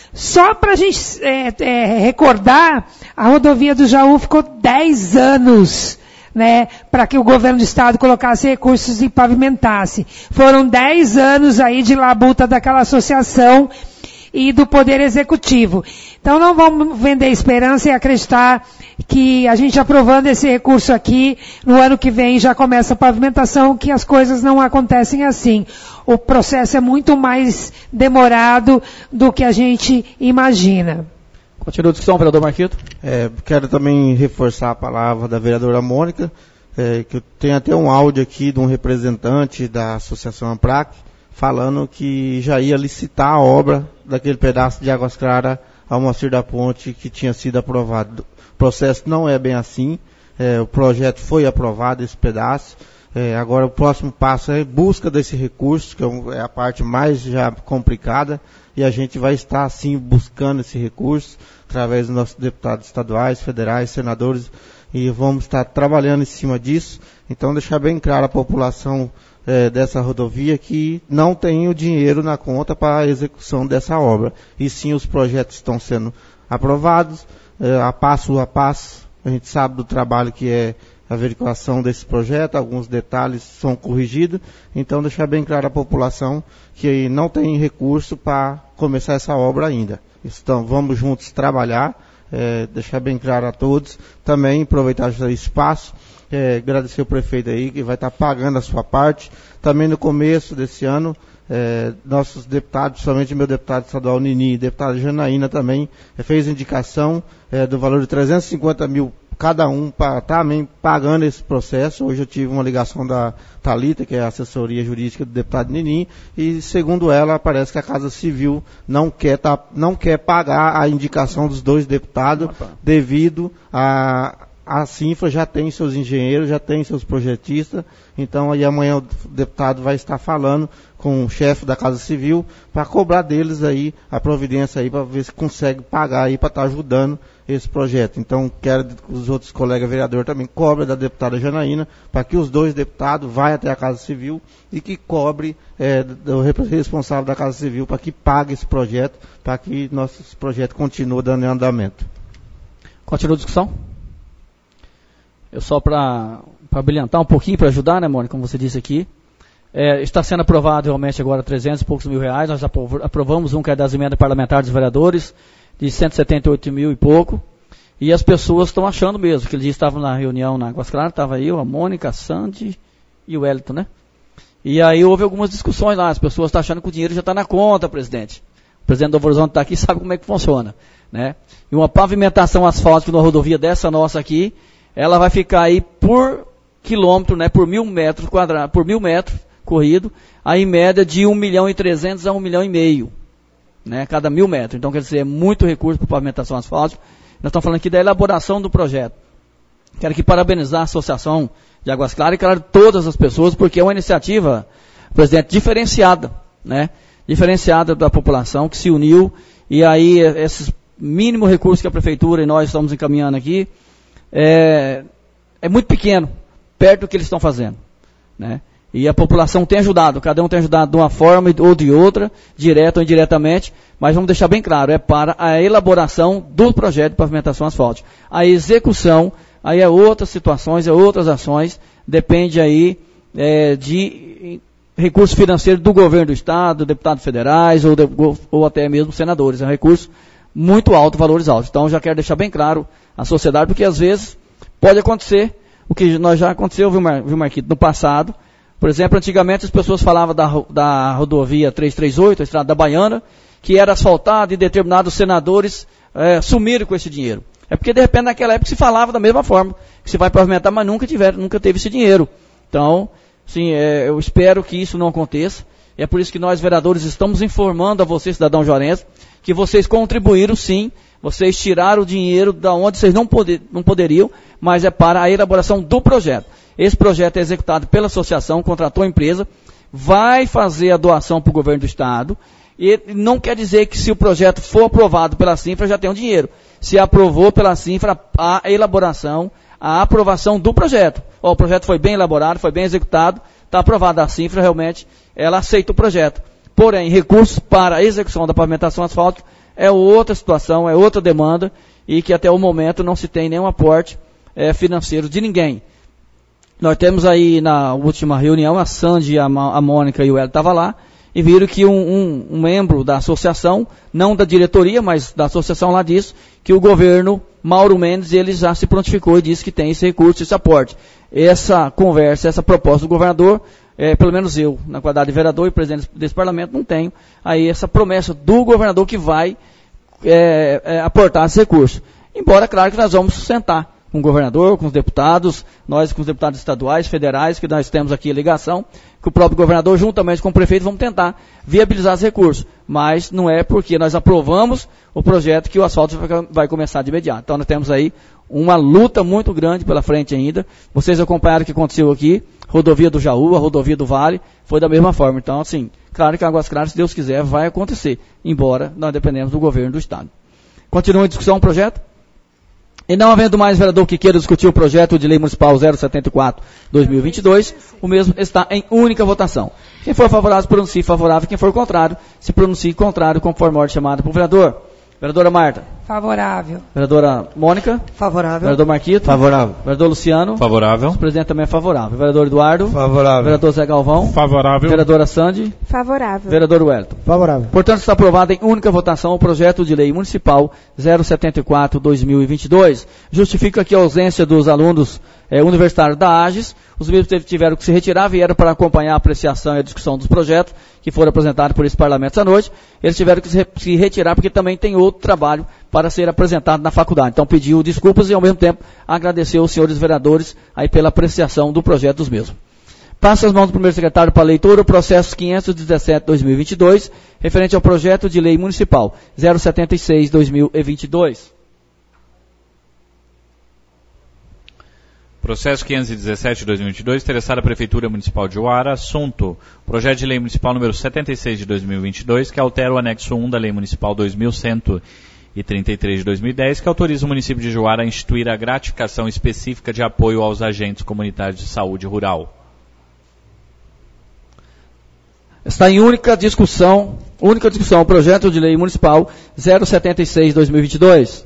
Só para a gente é, é, recordar, a rodovia do Jaú ficou dez anos, né, para que o governo do estado colocasse recursos e pavimentasse. Foram dez anos aí de labuta daquela associação e do Poder Executivo. Então não vamos vender esperança e acreditar que a gente aprovando esse recurso aqui, no ano que vem já começa a pavimentação, que as coisas não acontecem assim. O processo é muito mais demorado do que a gente imagina. Continua a discussão, vereador Marquito. É, quero também reforçar a palavra da vereadora Mônica, é, que eu tenho até um áudio aqui de um representante da Associação AMPRAC, falando que já ia licitar a obra daquele pedaço de Águas Claras ao Moacir da Ponte que tinha sido aprovado. O processo não é bem assim, é, o projeto foi aprovado, esse pedaço. É, agora o próximo passo é busca desse recurso, que é, um, é a parte mais já complicada, e a gente vai estar assim buscando esse recurso através dos nossos deputados estaduais, federais, senadores, e vamos estar trabalhando em cima disso. Então deixar bem claro à população é, dessa rodovia que não tem o dinheiro na conta para a execução dessa obra, e sim os projetos estão sendo aprovados, é, a passo a passo. A gente sabe do trabalho que é a verificação desse projeto, alguns detalhes são corrigidos, então deixar bem claro à população que não tem recurso para começar essa obra ainda. Então vamos juntos trabalhar, é, deixar bem claro a todos, também aproveitar esse espaço, é, agradecer o prefeito aí que vai estar pagando a sua parte. Também no começo desse ano, é, nossos deputados, somente meu deputado estadual Nini e deputada Janaína também, é, fez indicação é, do valor de trezentos e cinquenta mil cada um para também pagando esse processo. Hoje eu tive uma ligação da Thalita, que é a assessoria jurídica do deputado Nini, e segundo ela, parece que a Casa Civil não quer, tá, não quer pagar a indicação dos dois deputados, devido a a Cinfra já tem seus engenheiros, já tem seus projetistas, então aí amanhã o deputado vai estar falando com o chefe da Casa Civil para cobrar deles aí a providência aí para ver se consegue pagar aí para estar ajudando esse projeto. Então quero que os outros colegas vereadores também cobrem da deputada Janaína para que os dois deputados vá até a Casa Civil e que cobre é, do responsável da Casa Civil para que pague esse projeto, para que nosso projeto continue dando andamento. Continua a discussão? Eu só para brilhantar um pouquinho, para ajudar, né, Mônica, como você disse aqui, é, está sendo aprovado realmente agora trezentos e poucos mil reais. Nós aprovamos um que é das emendas parlamentares dos vereadores, de cento e setenta e oito mil e pouco, e as pessoas estão achando mesmo, que eles estavam na reunião na Águas Claras, estava eu, a Mônica, a Sandy e o Wellington, né? E aí houve algumas discussões lá, as pessoas estão achando que o dinheiro já está na conta, presidente. O presidente do Novo Horizonte está aqui e sabe como é que funciona, né? E uma pavimentação asfáltica numa rodovia dessa nossa aqui, ela vai ficar aí por quilômetro, né, por mil metros quadrados, por mil metros corrido, aí em média de um milhão e trezentos a um milhão e meio, né, cada mil metros. Então, quer dizer, é muito recurso para pavimentação asfáltica. Nós estamos falando aqui da elaboração do projeto. Quero aqui parabenizar a Associação de Águas Claras e, claro, todas as pessoas, porque é uma iniciativa, presidente, diferenciada, né, diferenciada da população que se uniu, e aí esses mínimos recursos que a Prefeitura e nós estamos encaminhando aqui, É, é muito pequeno, perto do que eles estão fazendo, né? E a população tem ajudado, cada um tem ajudado de uma forma ou de outra, direta ou indiretamente, mas vamos deixar bem claro, é para a elaboração do projeto de pavimentação asfáltica. A execução, aí é outras situações, é outras ações, depende aí é, de recursos financeiros do governo do estado, deputados federais ou, de, ou até mesmo senadores. É um recurso muito alto, valores altos. Então já quero deixar bem claro a sociedade, porque às vezes pode acontecer o que nós já aconteceu, viu, Mar, viu Marquito, no passado. Por exemplo, antigamente as pessoas falavam da, da rodovia trezentos e trinta e oito, a estrada da Baiana, que era asfaltada e determinados senadores é, sumiram com esse dinheiro. É porque de repente naquela época se falava da mesma forma, que se vai pavimentar, mas nunca, tiver, nunca teve esse dinheiro. Então, sim, é, eu espero que isso não aconteça. É por isso que nós, vereadores, estamos informando a vocês, cidadão joarense, que vocês contribuíram sim Vocês tiraram o dinheiro da onde vocês não, poder, não poderiam, mas é para a elaboração do projeto. Esse projeto é executado pela associação, contratou a empresa, vai fazer a doação para o governo do estado, e não quer dizer que se o projeto for aprovado pela Cinfra já tem o dinheiro. Se aprovou pela Cinfra a elaboração, a aprovação do projeto. Ó, o projeto foi bem elaborado, foi bem executado, está aprovado a Cinfra, realmente ela aceita o projeto. Porém, recursos para a execução da pavimentação asfáltica é outra situação, é outra demanda, e que até o momento não se tem nenhum aporte é, financeiro de ninguém. Nós temos aí na última reunião, a Sandy, a, a Mônica e o Hélio estavam lá, e viram que um, um, um membro da associação, não da diretoria, mas da associação lá disse, que o governo Mauro Mendes, ele já se prontificou e disse que tem esse recurso, esse aporte. Essa conversa, essa proposta do governador, é, pelo menos eu, na qualidade de vereador e presidente desse parlamento, não tenho aí essa promessa do governador que vai é, é, aportar esse recurso. Embora, claro, que nós vamos sustentar com o governador, com os deputados, nós com os deputados estaduais, federais, que nós temos aqui a ligação, que o próprio governador, juntamente com o prefeito, vamos tentar viabilizar os recursos. Mas não é porque nós aprovamos o projeto que o asfalto vai começar de imediato. Então nós temos aí uma luta muito grande pela frente ainda. Vocês acompanharam o que aconteceu aqui, rodovia do Jaú, a rodovia do Vale, foi da mesma forma. Então, assim, claro que Águas Claras, se Deus quiser, vai acontecer, embora nós dependemos do governo do estado. Continua em discussão o projeto? E não havendo mais vereador que queira discutir o projeto de lei municipal zero setenta e quatro barra dois mil e vinte e dois, o mesmo está em única votação. Quem for favorável, se pronuncie favorável. Quem for contrário, se pronuncie contrário, conforme a ordem chamada pelo vereador. Vereadora Marta. Favorável. Vereadora Mônica. Favorável. Vereador Marquito. Favorável. Vereador Luciano. Favorável. O presidente também é favorável. Vereador Eduardo. Favorável. Vereador Zé Galvão. Favorável. Vereadora Sandy. Favorável. Vereador Wellington. Favorável. Portanto, está aprovado em única votação o projeto de lei municipal zero setenta e quatro barra dois mil e vinte e dois. Justifica aqui a ausência dos alunos é, universitários da AGES. Os mesmos tiveram que se retirar, vieram para acompanhar a apreciação e a discussão dos projetos que foram apresentados por esse parlamento essa noite. Eles tiveram que se retirar porque também tem outro trabalho para ser apresentado na faculdade. Então pediu desculpas e ao mesmo tempo agradeceu aos senhores vereadores aí pela apreciação do projeto dos mesmos. Passa as mãos do primeiro secretário para a leitura o processo quinhentos e dezessete barra dois mil e vinte e dois, referente ao projeto de lei municipal zero setenta e seis barra dois mil e vinte e dois. Processo quinhentos e dezessete barra dois mil e vinte e dois, interessada a Prefeitura Municipal de Uara, assunto, projeto de lei municipal número setenta e seis de dois mil e vinte e dois, que altera o anexo um da Lei Municipal dois mil cento e trinta e três de dois mil e dez, que autoriza o município de Juara a instituir a gratificação específica de apoio aos agentes comunitários de saúde rural. Está em única discussão, única discussão, o projeto de lei municipal zero setenta e seis barra dois mil e vinte e dois.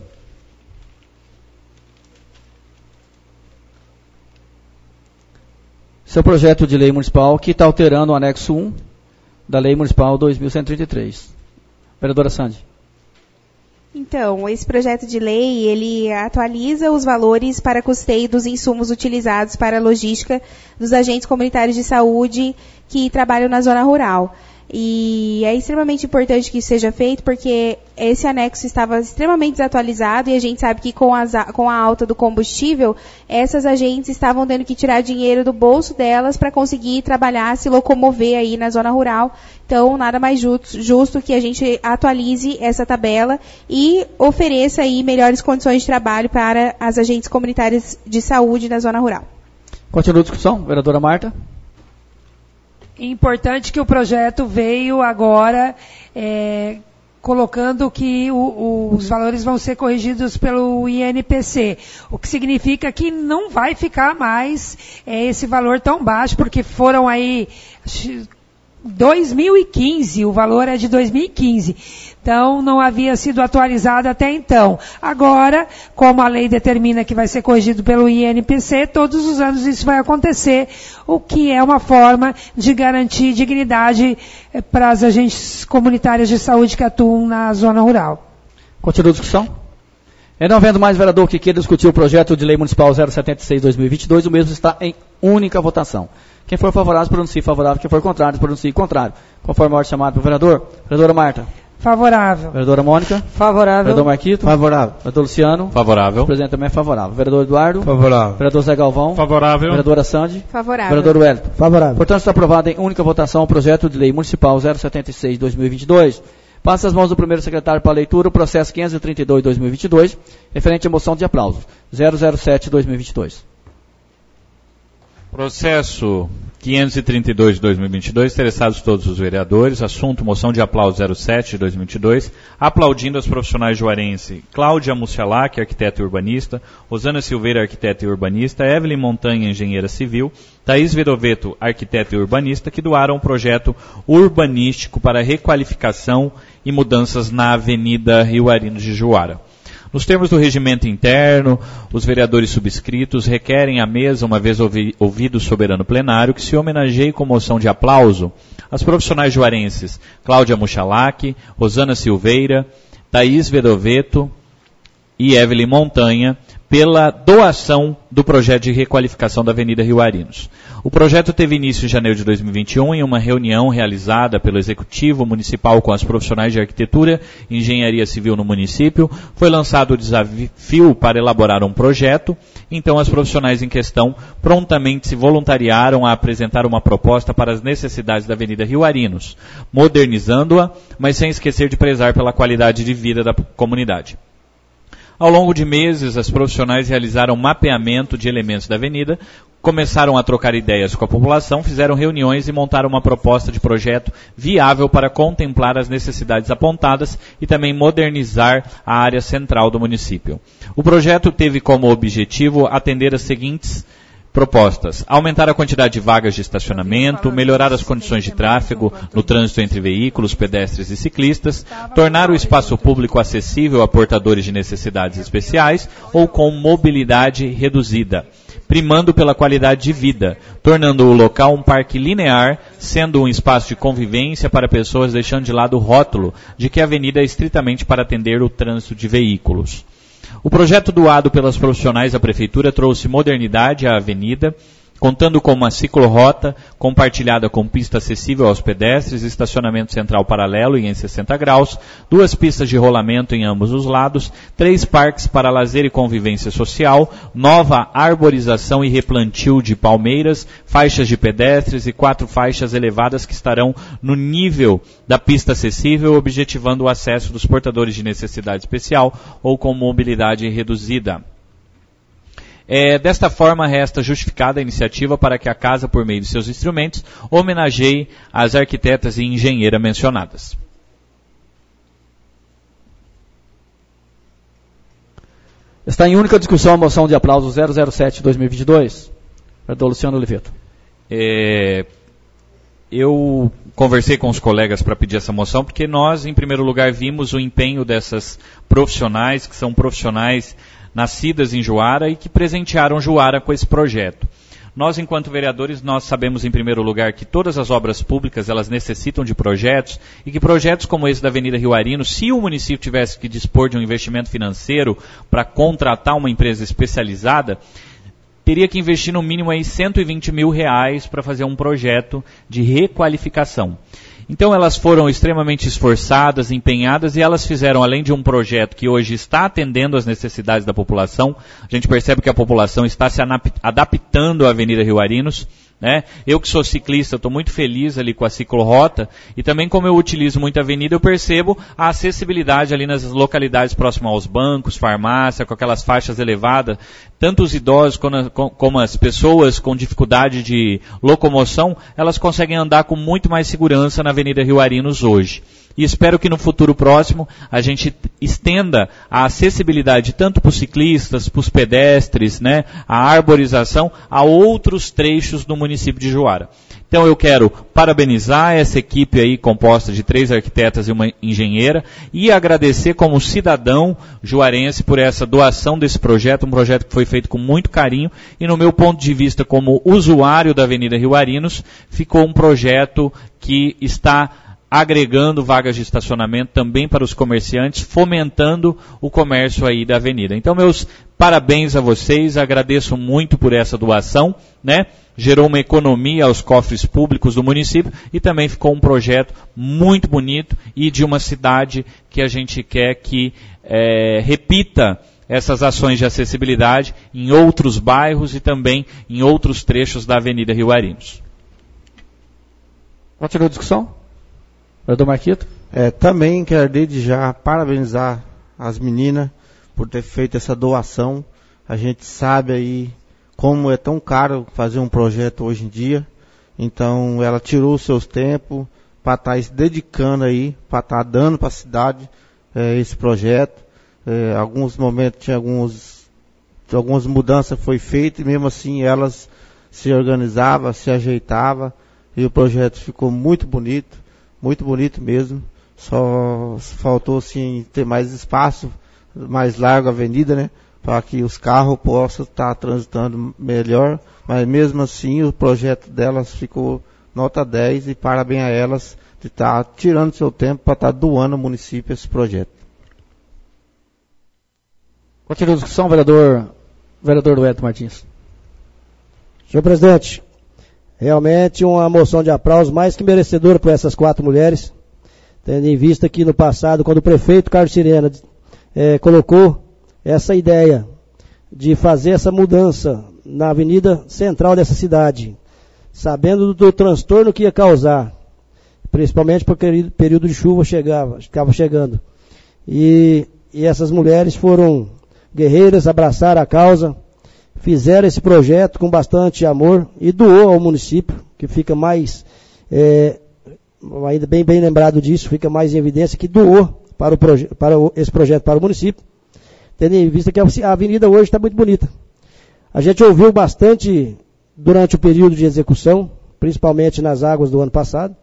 Esse é o projeto de lei municipal que está alterando o anexo um da Lei Municipal dois mil cento e trinta e três. Vereadora Sandy. Então, esse projeto de lei, ele atualiza os valores para custeio dos insumos utilizados para a logística dos agentes comunitários de saúde que trabalham na zona rural. E é extremamente importante que isso seja feito, porque esse anexo estava extremamente desatualizado e a gente sabe que com, as, com a alta do combustível, essas agentes estavam tendo que tirar dinheiro do bolso delas para conseguir trabalhar, se locomover aí na zona rural. Então, nada mais justo, justo que a gente atualize essa tabela e ofereça aí melhores condições de trabalho para as agentes comunitárias de saúde na zona rural. Continua a discussão, vereadora Marta. Importante que o projeto veio agora é, colocando que o, o, os valores vão ser corrigidos pelo I N P C, o que significa que não vai ficar mais é, esse valor tão baixo, porque foram aí dois mil e quinze, o valor é de dois mil e quinze, então não havia sido atualizado até então. Agora, como a lei determina que vai ser corrigido pelo I N P C, todos os anos isso vai acontecer, o que é uma forma de garantir dignidade eh, para as agentes comunitárias de saúde que atuam na zona rural. Continua a discussão? E não havendo mais vereador que queira discutir o projeto de lei municipal zero setenta e seis barra dois mil e vinte e dois, o mesmo está em única votação. Quem for favorável, pronuncie favorável. Quem for contrário, pronuncie contrário. Conforme a ordem chamada pelo vereador. Vereadora Marta. Favorável. Vereadora Mônica. Favorável. Vereador Marquito. Favorável. Vereador Luciano. Favorável. O presidente também é favorável. Vereador Eduardo. Favorável. Vereador Zé Galvão. Favorável. Vereadora Sandy. Favorável. Vereador Wellington. Favorável. Portanto, está aprovado em única votação o projeto de lei municipal zero setenta e seis barra dois mil e vinte e dois. Passa as mãos do primeiro secretário para a leitura o processo quinhentos e trinta e dois, dois mil e vinte e dois, referente à moção de aplauso, zero zero sete, dois mil e vinte e dois. Processo quinhentos e trinta e dois de dois mil e vinte e dois, interessados todos os vereadores, assunto moção de aplauso zero sete de dois mil e vinte e dois, aplaudindo as profissionais juarense Cláudia Mucialac, arquiteta e urbanista, Rosana Silveira, arquiteta e urbanista, Evelyn Montanha, engenheira civil, Thaís Vedoveto, arquiteta e urbanista, que doaram um projeto urbanístico para requalificação e mudanças na Avenida Rio Arinos de Juara. Nos termos do regimento interno, os vereadores subscritos requerem à mesa, uma vez ouvi, ouvido o soberano plenário, que se homenageie com moção de aplauso as profissionais juarenses Cláudia Mucialac, Rosana Silveira, Thaís Vedoveto e Evelyn Montanha, pela doação do projeto de requalificação da Avenida Rio Arinos. O projeto teve início em janeiro de dois mil e vinte e um em uma reunião realizada pelo Executivo Municipal com as profissionais de arquitetura e engenharia civil no município. Foi lançado o desafio para elaborar um projeto, então as profissionais em questão prontamente se voluntariaram a apresentar uma proposta para as necessidades da Avenida Rio Arinos, modernizando-a, mas sem esquecer de prezar pela qualidade de vida da comunidade. Ao longo de meses, as profissionais realizaram mapeamento de elementos da avenida, começaram a trocar ideias com a população, fizeram reuniões e montaram uma proposta de projeto viável para contemplar as necessidades apontadas e também modernizar a área central do município. O projeto teve como objetivo atender as seguintes propostas: aumentar a quantidade de vagas de estacionamento, melhorar as condições de tráfego no trânsito entre veículos, pedestres e ciclistas, tornar o espaço público acessível a portadores de necessidades especiais ou com mobilidade reduzida, primando pela qualidade de vida, tornando o local um parque linear, sendo um espaço de convivência para pessoas, deixando de lado o rótulo de que a avenida é estritamente para atender o trânsito de veículos. O projeto doado pelas profissionais à Prefeitura trouxe modernidade à avenida, contando com uma ciclorrota compartilhada com pista acessível aos pedestres, estacionamento central paralelo e em sessenta graus, duas pistas de rolamento em ambos os lados, três parques para lazer e convivência social, nova arborização e replantio de palmeiras, faixas de pedestres e quatro faixas elevadas que estarão no nível da pista acessível, objetivando o acesso dos portadores de necessidade especial ou com mobilidade reduzida. É, desta forma, resta justificada a iniciativa para que a Casa, por meio de seus instrumentos, homenageie as arquitetas e engenheiras mencionadas. Está em única discussão a moção de aplauso zero zero sete de dois mil e vinte e dois. Vereador Luciano Oliveto. É, eu conversei com os colegas para pedir essa moção, porque nós, em primeiro lugar, vimos o empenho dessas profissionais, que são profissionais nascidas em Juara e que presentearam Juara com esse projeto. Nós, enquanto vereadores, nós sabemos, em primeiro lugar, que todas as obras públicas, elas necessitam de projetos, e que projetos como esse da Avenida Rio Arinos, se o município tivesse que dispor de um investimento financeiro para contratar uma empresa especializada, teria que investir no mínimo aí cento e vinte mil reais para fazer um projeto de requalificação. Então elas foram extremamente esforçadas, empenhadas, e elas fizeram, além de um projeto que hoje está atendendo às necessidades da população, a gente percebe que a população está se adaptando à Avenida Rio Arinos, né? Eu que sou ciclista, estou muito feliz ali com a ciclorrota, e também como eu utilizo muito a avenida, eu percebo a acessibilidade ali nas localidades próximas aos bancos, farmácia, com aquelas faixas elevadas, tanto os idosos como as pessoas com dificuldade de locomoção, elas conseguem andar com muito mais segurança na Avenida Rio Arinos hoje. E espero que no futuro próximo a gente estenda a acessibilidade tanto para os ciclistas, para os pedestres, né, a arborização, a outros trechos do município de Juara. Então eu quero parabenizar essa equipe aí composta de três arquitetas e uma engenheira e agradecer como cidadão juarense por essa doação desse projeto, um projeto que foi feito com muito carinho e, no meu ponto de vista como usuário da Avenida Rio Arinos, ficou um projeto que está agregando vagas de estacionamento também para os comerciantes, fomentando o comércio aí da avenida. Então, meus parabéns a vocês, agradeço muito por essa doação, né? Gerou uma economia aos cofres públicos do município e também ficou um projeto muito bonito e de uma cidade que a gente quer que é, repita essas ações de acessibilidade em outros bairros e também em outros trechos da Avenida Rio Arinos. Continua a discussão? Vereador Marquito. É, também quero desde já parabenizar as meninas por ter feito essa doação. A gente sabe aí como é tão caro fazer um projeto hoje em dia. Então ela tirou os seus tempos para estar tá se dedicando aí, para estar tá dando para a cidade é, esse projeto. É, alguns momentos tinha alguns, algumas mudanças foi feitas e mesmo assim elas se organizavam, se ajeitavam e o projeto ficou muito bonito, muito bonito mesmo. Só faltou assim ter mais espaço, mais largo a avenida, né? Para que os carros possam estar transitando melhor, mas mesmo assim o projeto delas ficou nota dez e parabéns a elas de estar tirando seu tempo para estar doando ao município esse projeto. Continua a discussão, vereador, vereador Wellington Martins. Senhor presidente, realmente uma moção de aplauso mais que merecedora por essas quatro mulheres, tendo em vista que no passado, quando o prefeito Carlos Sirena eh, colocou essa ideia de fazer essa mudança na avenida central dessa cidade, sabendo do, do transtorno que ia causar, principalmente porque o período de chuva chegava, estava chegando. E, e essas mulheres foram guerreiras, abraçaram a causa, fizeram esse projeto com bastante amor e doou ao município, que fica mais, é, ainda bem, bem lembrado disso, fica mais em evidência que doou para, o proje- para o, esse projeto para o município, tendo em vista que a avenida hoje está muito bonita. A gente ouviu bastante durante o período de execução, principalmente nas águas do ano passado,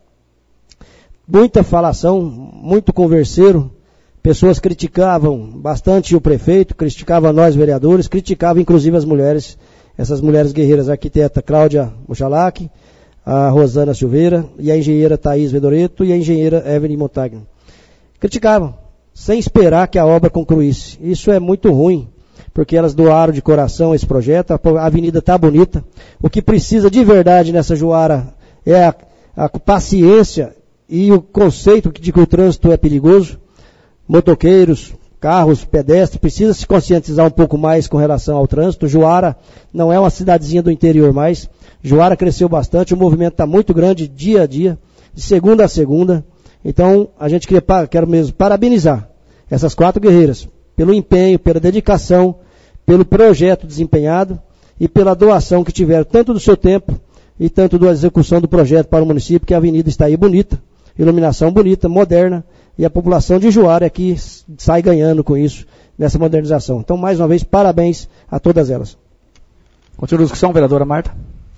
muita falação, muito converseiro, pessoas criticavam bastante o prefeito, criticavam nós vereadores, criticavam inclusive as mulheres, essas mulheres guerreiras, a arquiteta Cláudia Muxalac, a Rosana Silveira e a engenheira Thaís Vedoreto e a engenheira Evelyn Montagno. Criticavam, sem esperar que a obra concluísse. Isso é muito ruim, porque elas doaram de coração esse projeto, a avenida está bonita. O que precisa de verdade nessa Juara é a, a paciência e o conceito de que o trânsito é perigoso. Motoqueiros, carros, pedestres, precisa se conscientizar um pouco mais com relação ao trânsito. Juara não é uma cidadezinha do interior mais. Juara cresceu bastante, o movimento está muito grande dia a dia, de segunda a segunda. Então, a gente queria, quero mesmo parabenizar essas quatro guerreiras pelo empenho, pela dedicação, pelo projeto desempenhado e pela doação que tiveram, tanto do seu tempo e tanto da execução do projeto para o município, que a avenida está aí bonita, iluminação bonita, moderna, e a população de Juara é que sai ganhando com isso, nessa modernização. Então, mais uma vez, parabéns a todas elas. Continua a discussão, vereadora Marta.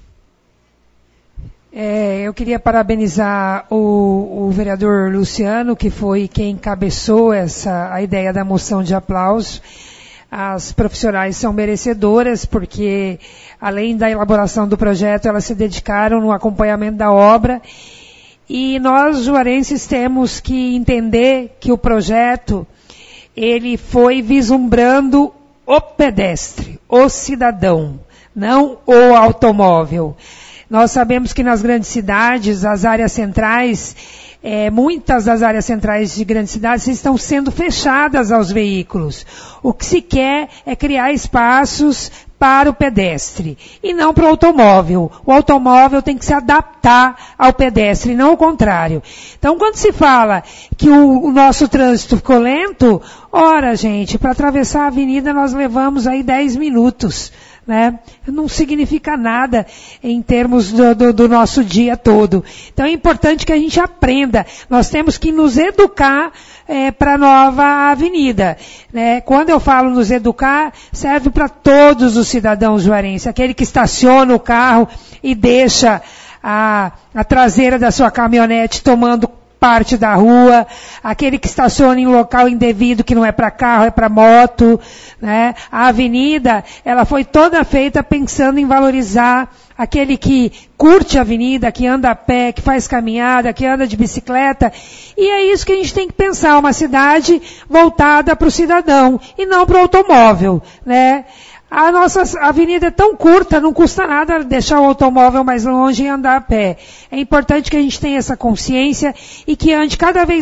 É, eu queria parabenizar o, o vereador Luciano, que foi quem encabeçou essa, a ideia da moção de aplauso. As profissionais são merecedoras, porque além da elaboração do projeto, elas se dedicaram no acompanhamento da obra. E nós, juarenses, temos que entender que o projeto, ele foi vislumbrando o pedestre, o cidadão, não o automóvel. Nós sabemos que nas grandes cidades, as áreas centrais, é, muitas das áreas centrais de grandes cidades estão sendo fechadas aos veículos. O que se quer é criar espaços para o pedestre e não para o automóvel. O automóvel tem que se adaptar ao pedestre, não o contrário. Então, quando se fala que o, o nosso trânsito ficou lento, ora, gente, para atravessar a avenida nós levamos aí dez minutos. Né? Não significa nada em termos do, do, do nosso dia todo. Então é importante que a gente aprenda. Nós temos que nos educar é, para a nova avenida. Né? Quando eu falo nos educar, serve para todos os cidadãos juarenses. Aquele que estaciona o carro e deixa a, a traseira da sua caminhonete tomando parte da rua, aquele que estaciona em local indevido, que não é para carro, é para moto, né? A avenida, ela foi toda feita pensando em valorizar aquele que curte a avenida, que anda a pé, que faz caminhada, que anda de bicicleta, e é isso que a gente tem que pensar, uma cidade voltada para o cidadão, e não para o automóvel, né? A nossa avenida é tão curta, não custa nada deixar o automóvel mais longe e andar a pé. É importante que a gente tenha essa consciência e que ande cada vez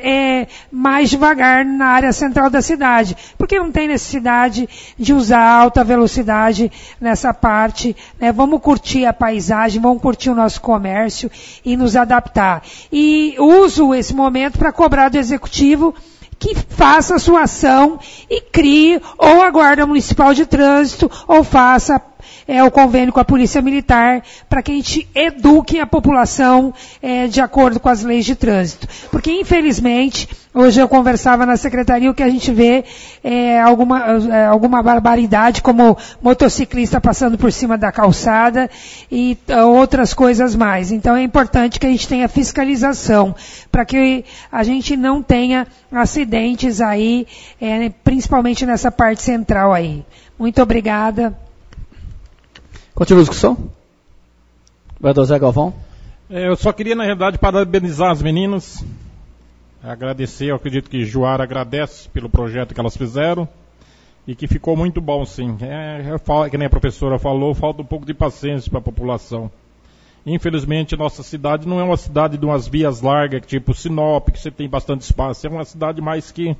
é, mais devagar na área central da cidade, porque não tem necessidade de usar alta velocidade nessa parte, né? Vamos curtir a paisagem, vamos curtir o nosso comércio e nos adaptar. E uso esse momento para cobrar do Executivo que faça a sua ação e crie ou a Guarda Municipal de Trânsito ou faça é, o convênio com a Polícia Militar para que a gente eduque a população é, de acordo com as leis de trânsito. Porque, infelizmente, hoje eu conversava na secretaria, o que a gente vê é alguma, é, alguma barbaridade, como motociclista passando por cima da calçada e uh, outras coisas mais. Então é importante que a gente tenha fiscalização para que a gente não tenha acidentes aí, é, principalmente nessa parte central aí. Muito obrigada. Continua a discussão. Vereador Zé Galvão. É, eu só queria, na realidade, parabenizar as meninas. Agradecer, eu acredito que Juara agradece pelo projeto que elas fizeram. E que ficou muito bom, sim. É, eu falo, que nem a professora falou, falta um pouco de paciência para a população. Infelizmente, nossa cidade não é uma cidade de umas vias largas, tipo Sinop, que você tem bastante espaço. É uma cidade mais que...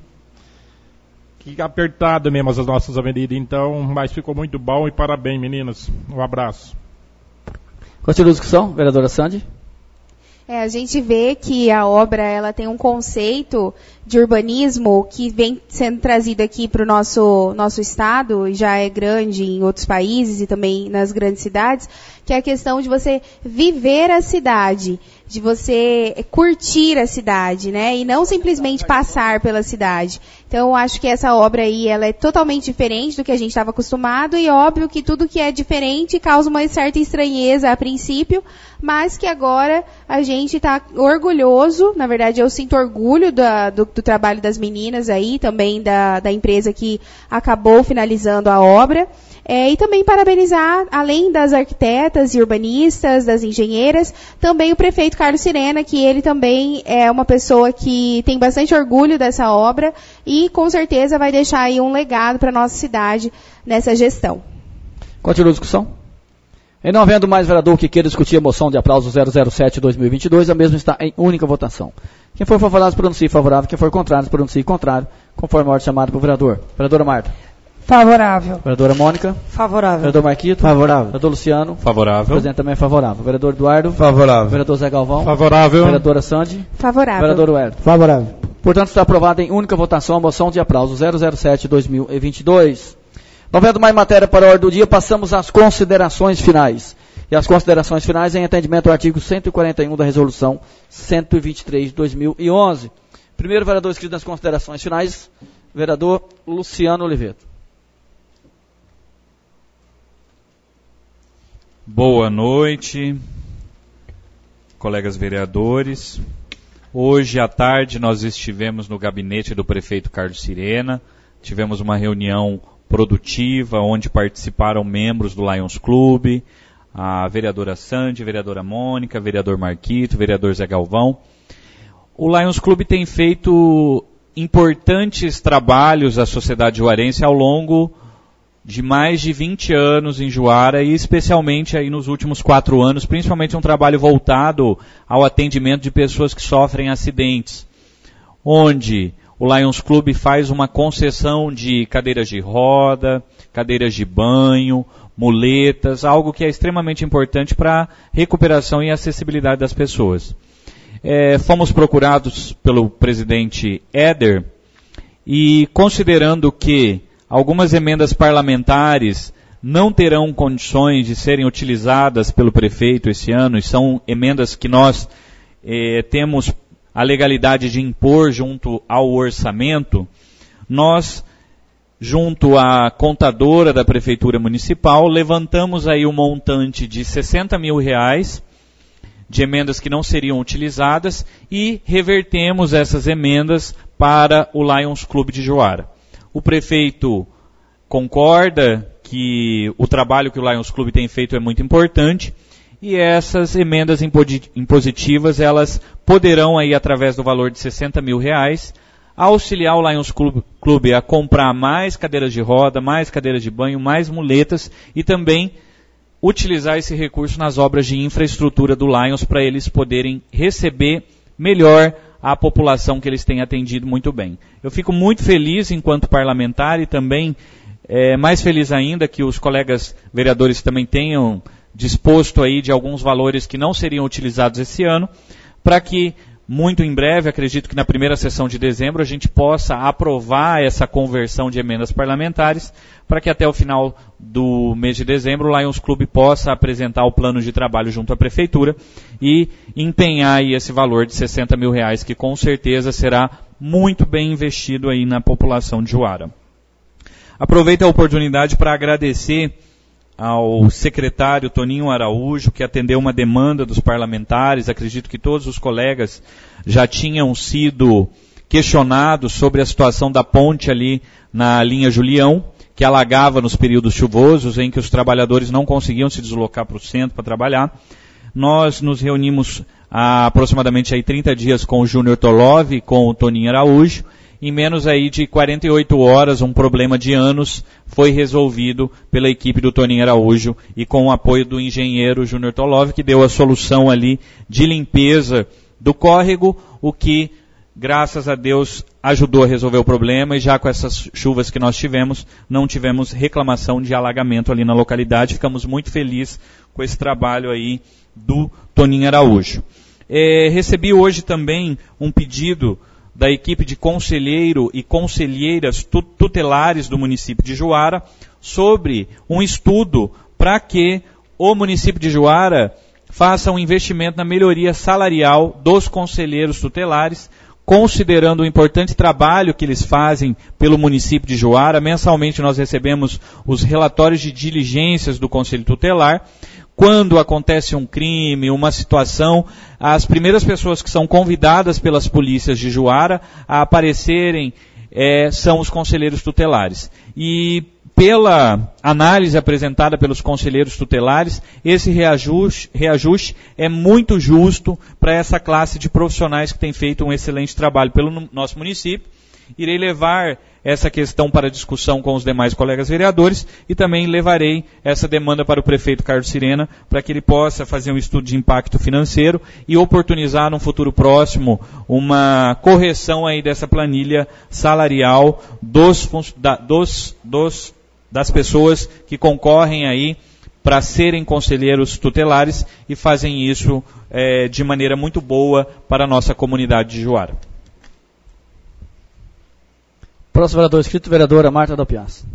que apertada mesmo as nossas avenidas, então, mas ficou muito bom e parabéns, meninas. Um abraço. Continua a discussão, vereadora Sandy. É, a gente vê que a obra ela tem um conceito de urbanismo que vem sendo trazido aqui para o nosso, nosso estado, e já é grande em outros países e também nas grandes cidades, que é a questão de você viver a cidade, de você curtir a cidade, né? E não simplesmente passar pela cidade. Então, eu acho que essa obra aí, ela é totalmente diferente do que a gente estava acostumado, e óbvio que tudo que é diferente causa uma certa estranheza a princípio, mas que agora a gente está orgulhoso, na verdade eu sinto orgulho da, do, do trabalho das meninas aí, também da, da empresa que acabou finalizando a obra. É, e também parabenizar, além das arquitetas e urbanistas, das engenheiras, também o prefeito Carlos Sirena, que ele também é uma pessoa que tem bastante orgulho dessa obra e com certeza vai deixar aí um legado para a nossa cidade nessa gestão. Continua a discussão. E não havendo mais vereador que queira discutir a moção de aplauso zero zero sete barra dois mil e vinte e dois, a mesma está em única votação. Quem for favorável, se pronuncie favorável. Quem for contrário, se pronuncie contrário, conforme a ordem chamada pelo vereador. Vereadora Marta. Favorável. Vereadora Mônica. Favorável. Vereador Marquito. Favorável. Vereador Luciano. Favorável. O presidente também é favorável. Vereador Eduardo. Favorável. Vereador Zé Galvão. Favorável. Vereadora Sandy. Favorável. Vereador Wellington. Favorável. Portanto, está aprovada em única votação a moção de aplauso zero zero sete barra dois mil e vinte e dois. Não havendo mais matéria para a ordem do dia, passamos às considerações finais. E as considerações finais em atendimento ao artigo cento e quarenta e um da Resolução cento e vinte e três de dois mil e onze. Primeiro vereador inscrito nas considerações finais, vereador Luciano Oliveira. Boa noite, colegas vereadores. Hoje à tarde nós estivemos no gabinete do prefeito Carlos Sirena, tivemos uma reunião produtiva onde participaram membros do Lions Club, a vereadora Sandy, a vereadora Mônica, vereador Marquito, vereador Zé Galvão. O Lions Club tem feito importantes trabalhos à sociedade juarense ao longo de mais de vinte anos em Juara e especialmente aí nos últimos quatro anos, principalmente um trabalho voltado ao atendimento de pessoas que sofrem acidentes, onde o Lions Club faz uma concessão de cadeiras de roda, cadeiras de banho, muletas, algo que é extremamente importante para a recuperação e acessibilidade das pessoas. É, fomos procurados pelo presidente Éder e considerando que algumas emendas parlamentares não terão condições de serem utilizadas pelo prefeito esse ano, e são emendas que nós eh, temos a legalidade de impor junto ao orçamento, nós, junto à contadora da Prefeitura Municipal, levantamos aí um montante de sessenta mil reais de emendas que não seriam utilizadas e revertemos essas emendas para o Lions Club de Juara. O prefeito concorda que o trabalho que o Lions Club tem feito é muito importante e essas emendas impositivas, elas poderão aí, através do valor de sessenta mil reais, auxiliar o Lions Club, Club a comprar mais cadeiras de roda, mais cadeiras de banho, mais muletas e também utilizar esse recurso nas obras de infraestrutura do Lions para eles poderem receber melhor à população que eles têm atendido muito bem. Eu fico muito feliz enquanto parlamentar e também é, mais feliz ainda que os colegas vereadores também tenham disposto aí de alguns valores que não seriam utilizados esse ano, para que muito em breve, acredito que na primeira sessão de dezembro, a gente possa aprovar essa conversão de emendas parlamentares, para que até o final do mês de dezembro o Lions Club possa apresentar o plano de trabalho junto à Prefeitura e empenhar aí esse valor de sessenta mil reais, que com certeza será muito bem investido aí na população de Juara. Aproveito a oportunidade para agradecer ao secretário Toninho Araújo, que atendeu uma demanda dos parlamentares. Acredito que todos os colegas já tinham sido questionados sobre a situação da ponte ali na linha Julião, que alagava nos períodos chuvosos, em que os trabalhadores não conseguiam se deslocar para o centro para trabalhar. Nós nos reunimos há aproximadamente aí trinta dias com o Júnior Tolov e com o Toninho Araújo. Em menos aí de quarenta e oito horas, um problema de anos foi resolvido pela equipe do Toninho Araújo e com o apoio do engenheiro Júnior Tolov, que deu a solução ali de limpeza do córrego, o que, graças a Deus, ajudou a resolver o problema, e já com essas chuvas que nós tivemos, não tivemos reclamação de alagamento ali na localidade. Ficamos muito felizes com esse trabalho aí do Toninho Araújo. É, recebi hoje também um pedido da equipe de conselheiro e conselheiras tutelares do município de Juara sobre um estudo para que o município de Juara faça um investimento na melhoria salarial dos conselheiros tutelares, considerando o importante trabalho que eles fazem pelo município de Juara. Mensalmente nós recebemos os relatórios de diligências do Conselho Tutelar. Quando acontece um crime, uma situação, as primeiras pessoas que são convidadas pelas polícias de Juara a aparecerem é, são os conselheiros tutelares. E pela análise apresentada pelos conselheiros tutelares, esse reajuste, reajuste é muito justo para essa classe de profissionais que tem feito um excelente trabalho pelo nosso município. Irei levar essa questão para discussão com os demais colegas vereadores e também levarei essa demanda para o prefeito Carlos Sirena, para que ele possa fazer um estudo de impacto financeiro e oportunizar no futuro próximo uma correção aí dessa planilha salarial dos, da, dos, dos, das pessoas que concorrem aí para serem conselheiros tutelares e fazem isso é, de maneira muito boa para a nossa comunidade de Juara. Próximo vereador inscrito, vereadora Marta Del Piaz.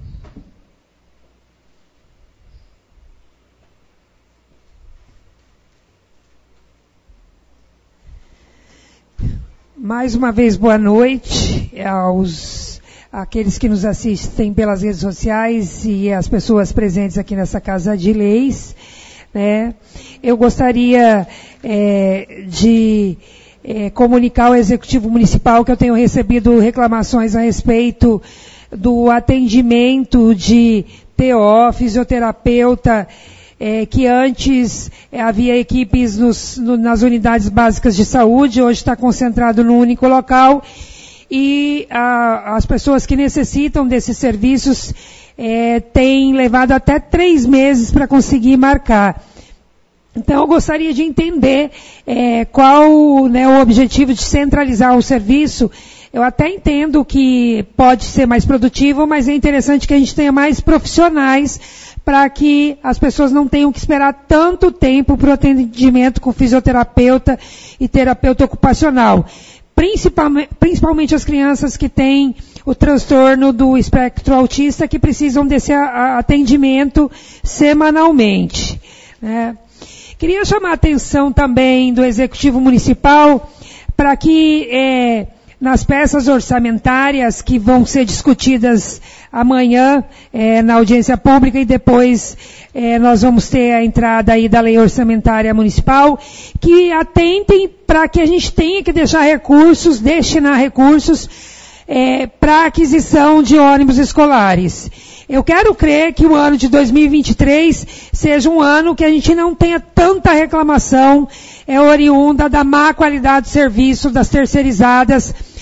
Mais uma vez, boa noite aos aqueles que nos assistem pelas redes sociais e as pessoas presentes aqui nessa Casa de Leis. Né? Eu gostaria é, de É, comunicar ao Executivo Municipal que eu tenho recebido reclamações a respeito do atendimento de T O, fisioterapeuta, é, que antes é, havia equipes nos, no, nas unidades básicas de saúde, hoje está concentrado num único local, e a, as pessoas que necessitam desses serviços é, têm levado até três meses para conseguir marcar. Então, eu gostaria de entender é, qual, né, o objetivo de centralizar o serviço. Eu até entendo que pode ser mais produtivo, mas é interessante que a gente tenha mais profissionais para que as pessoas não tenham que esperar tanto tempo para o atendimento com fisioterapeuta e terapeuta ocupacional. Principalmente, principalmente as crianças que têm o transtorno do espectro autista, que precisam desse atendimento semanalmente, né? Queria chamar a atenção também do Executivo Municipal para que é, nas peças orçamentárias que vão ser discutidas amanhã é, na audiência pública e depois é, nós vamos ter a entrada aí da Lei Orçamentária Municipal, que atentem para que a gente tenha que deixar recursos, destinar recursos é, para aquisição de ônibus escolares. Eu quero crer que o ano de dois mil e vinte e três seja um ano que a gente não tenha tanta reclamação é, oriunda da má qualidade de serviço das terceirizadas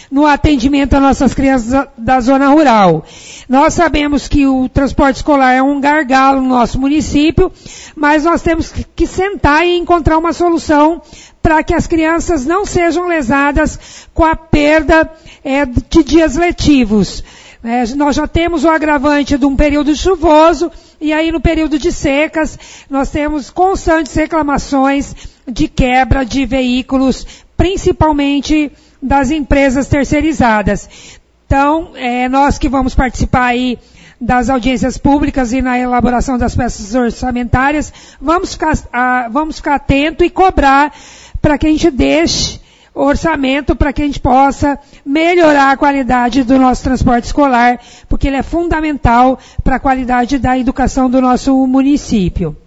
no atendimento às nossas crianças da, da zona rural. Nós sabemos que o transporte escolar é um gargalo no nosso município, mas nós temos que, que sentar e encontrar uma solução para que as crianças não sejam lesadas com a perda é, de dias letivos. É, nós já temos o agravante de um período chuvoso, e aí no período de secas, nós temos constantes reclamações de quebra de veículos, principalmente das empresas terceirizadas. Então, é, nós que vamos participar aí das audiências públicas e na elaboração das peças orçamentárias, vamos ficar, ah, vamos ficar atento e cobrar para que a gente deixe orçamento para que a gente possa melhorar a qualidade do nosso transporte escolar, porque ele é fundamental para a qualidade da educação do nosso município.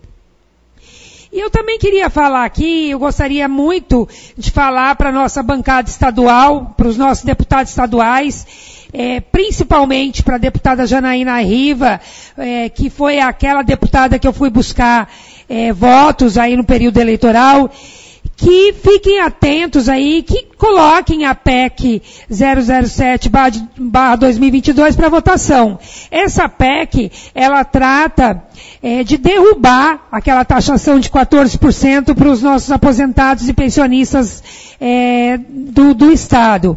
E eu também queria falar aqui, eu gostaria muito de falar para a nossa bancada estadual, para os nossos deputados estaduais, é, principalmente para a deputada Janaína Riva, é, que foi aquela deputada que eu fui buscar é, votos aí no período eleitoral, que fiquem atentos aí, que coloquem a P E C zero zero sete barra dois mil e vinte e dois para votação. Essa P E C, ela trata é, de derrubar aquela taxação de quatorze por cento para os nossos aposentados e pensionistas é, do, do Estado.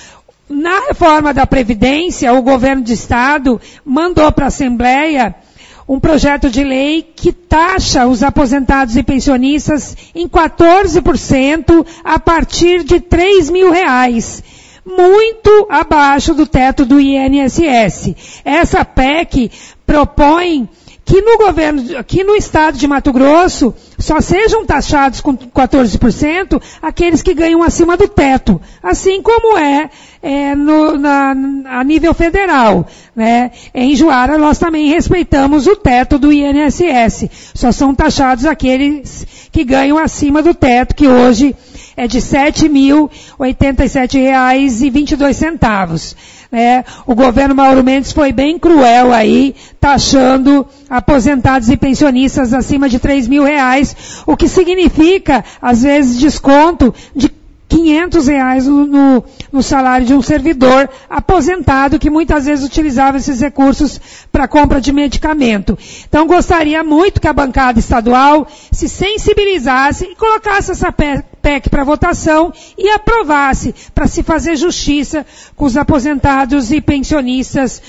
Na reforma da Previdência, o governo do Estado mandou para a Assembleia um projeto de lei que taxa os aposentados e pensionistas em quatorze por cento a partir de três mil reais, muito abaixo do teto do I N S S. Essa P E C propõe que no governo, que no estado de Mato Grosso, só sejam taxados com quatorze por cento aqueles que ganham acima do teto, assim como é, é no, na, a nível federal, né? Em Juara nós também respeitamos o teto do I N S S, só são taxados aqueles que ganham acima do teto, que hoje é de sete mil oitenta e sete reais e vinte e dois centavos. É, o governo Mauro Mendes foi bem cruel aí, taxando aposentados e pensionistas acima de três mil reais, o que significa, às vezes, desconto de quinhentos reais no, no, no salário de um servidor aposentado que muitas vezes utilizava esses recursos para compra de medicamento. Então gostaria muito que a bancada estadual se sensibilizasse e colocasse essa P E C para votação e aprovasse para se fazer justiça com os aposentados e pensionistas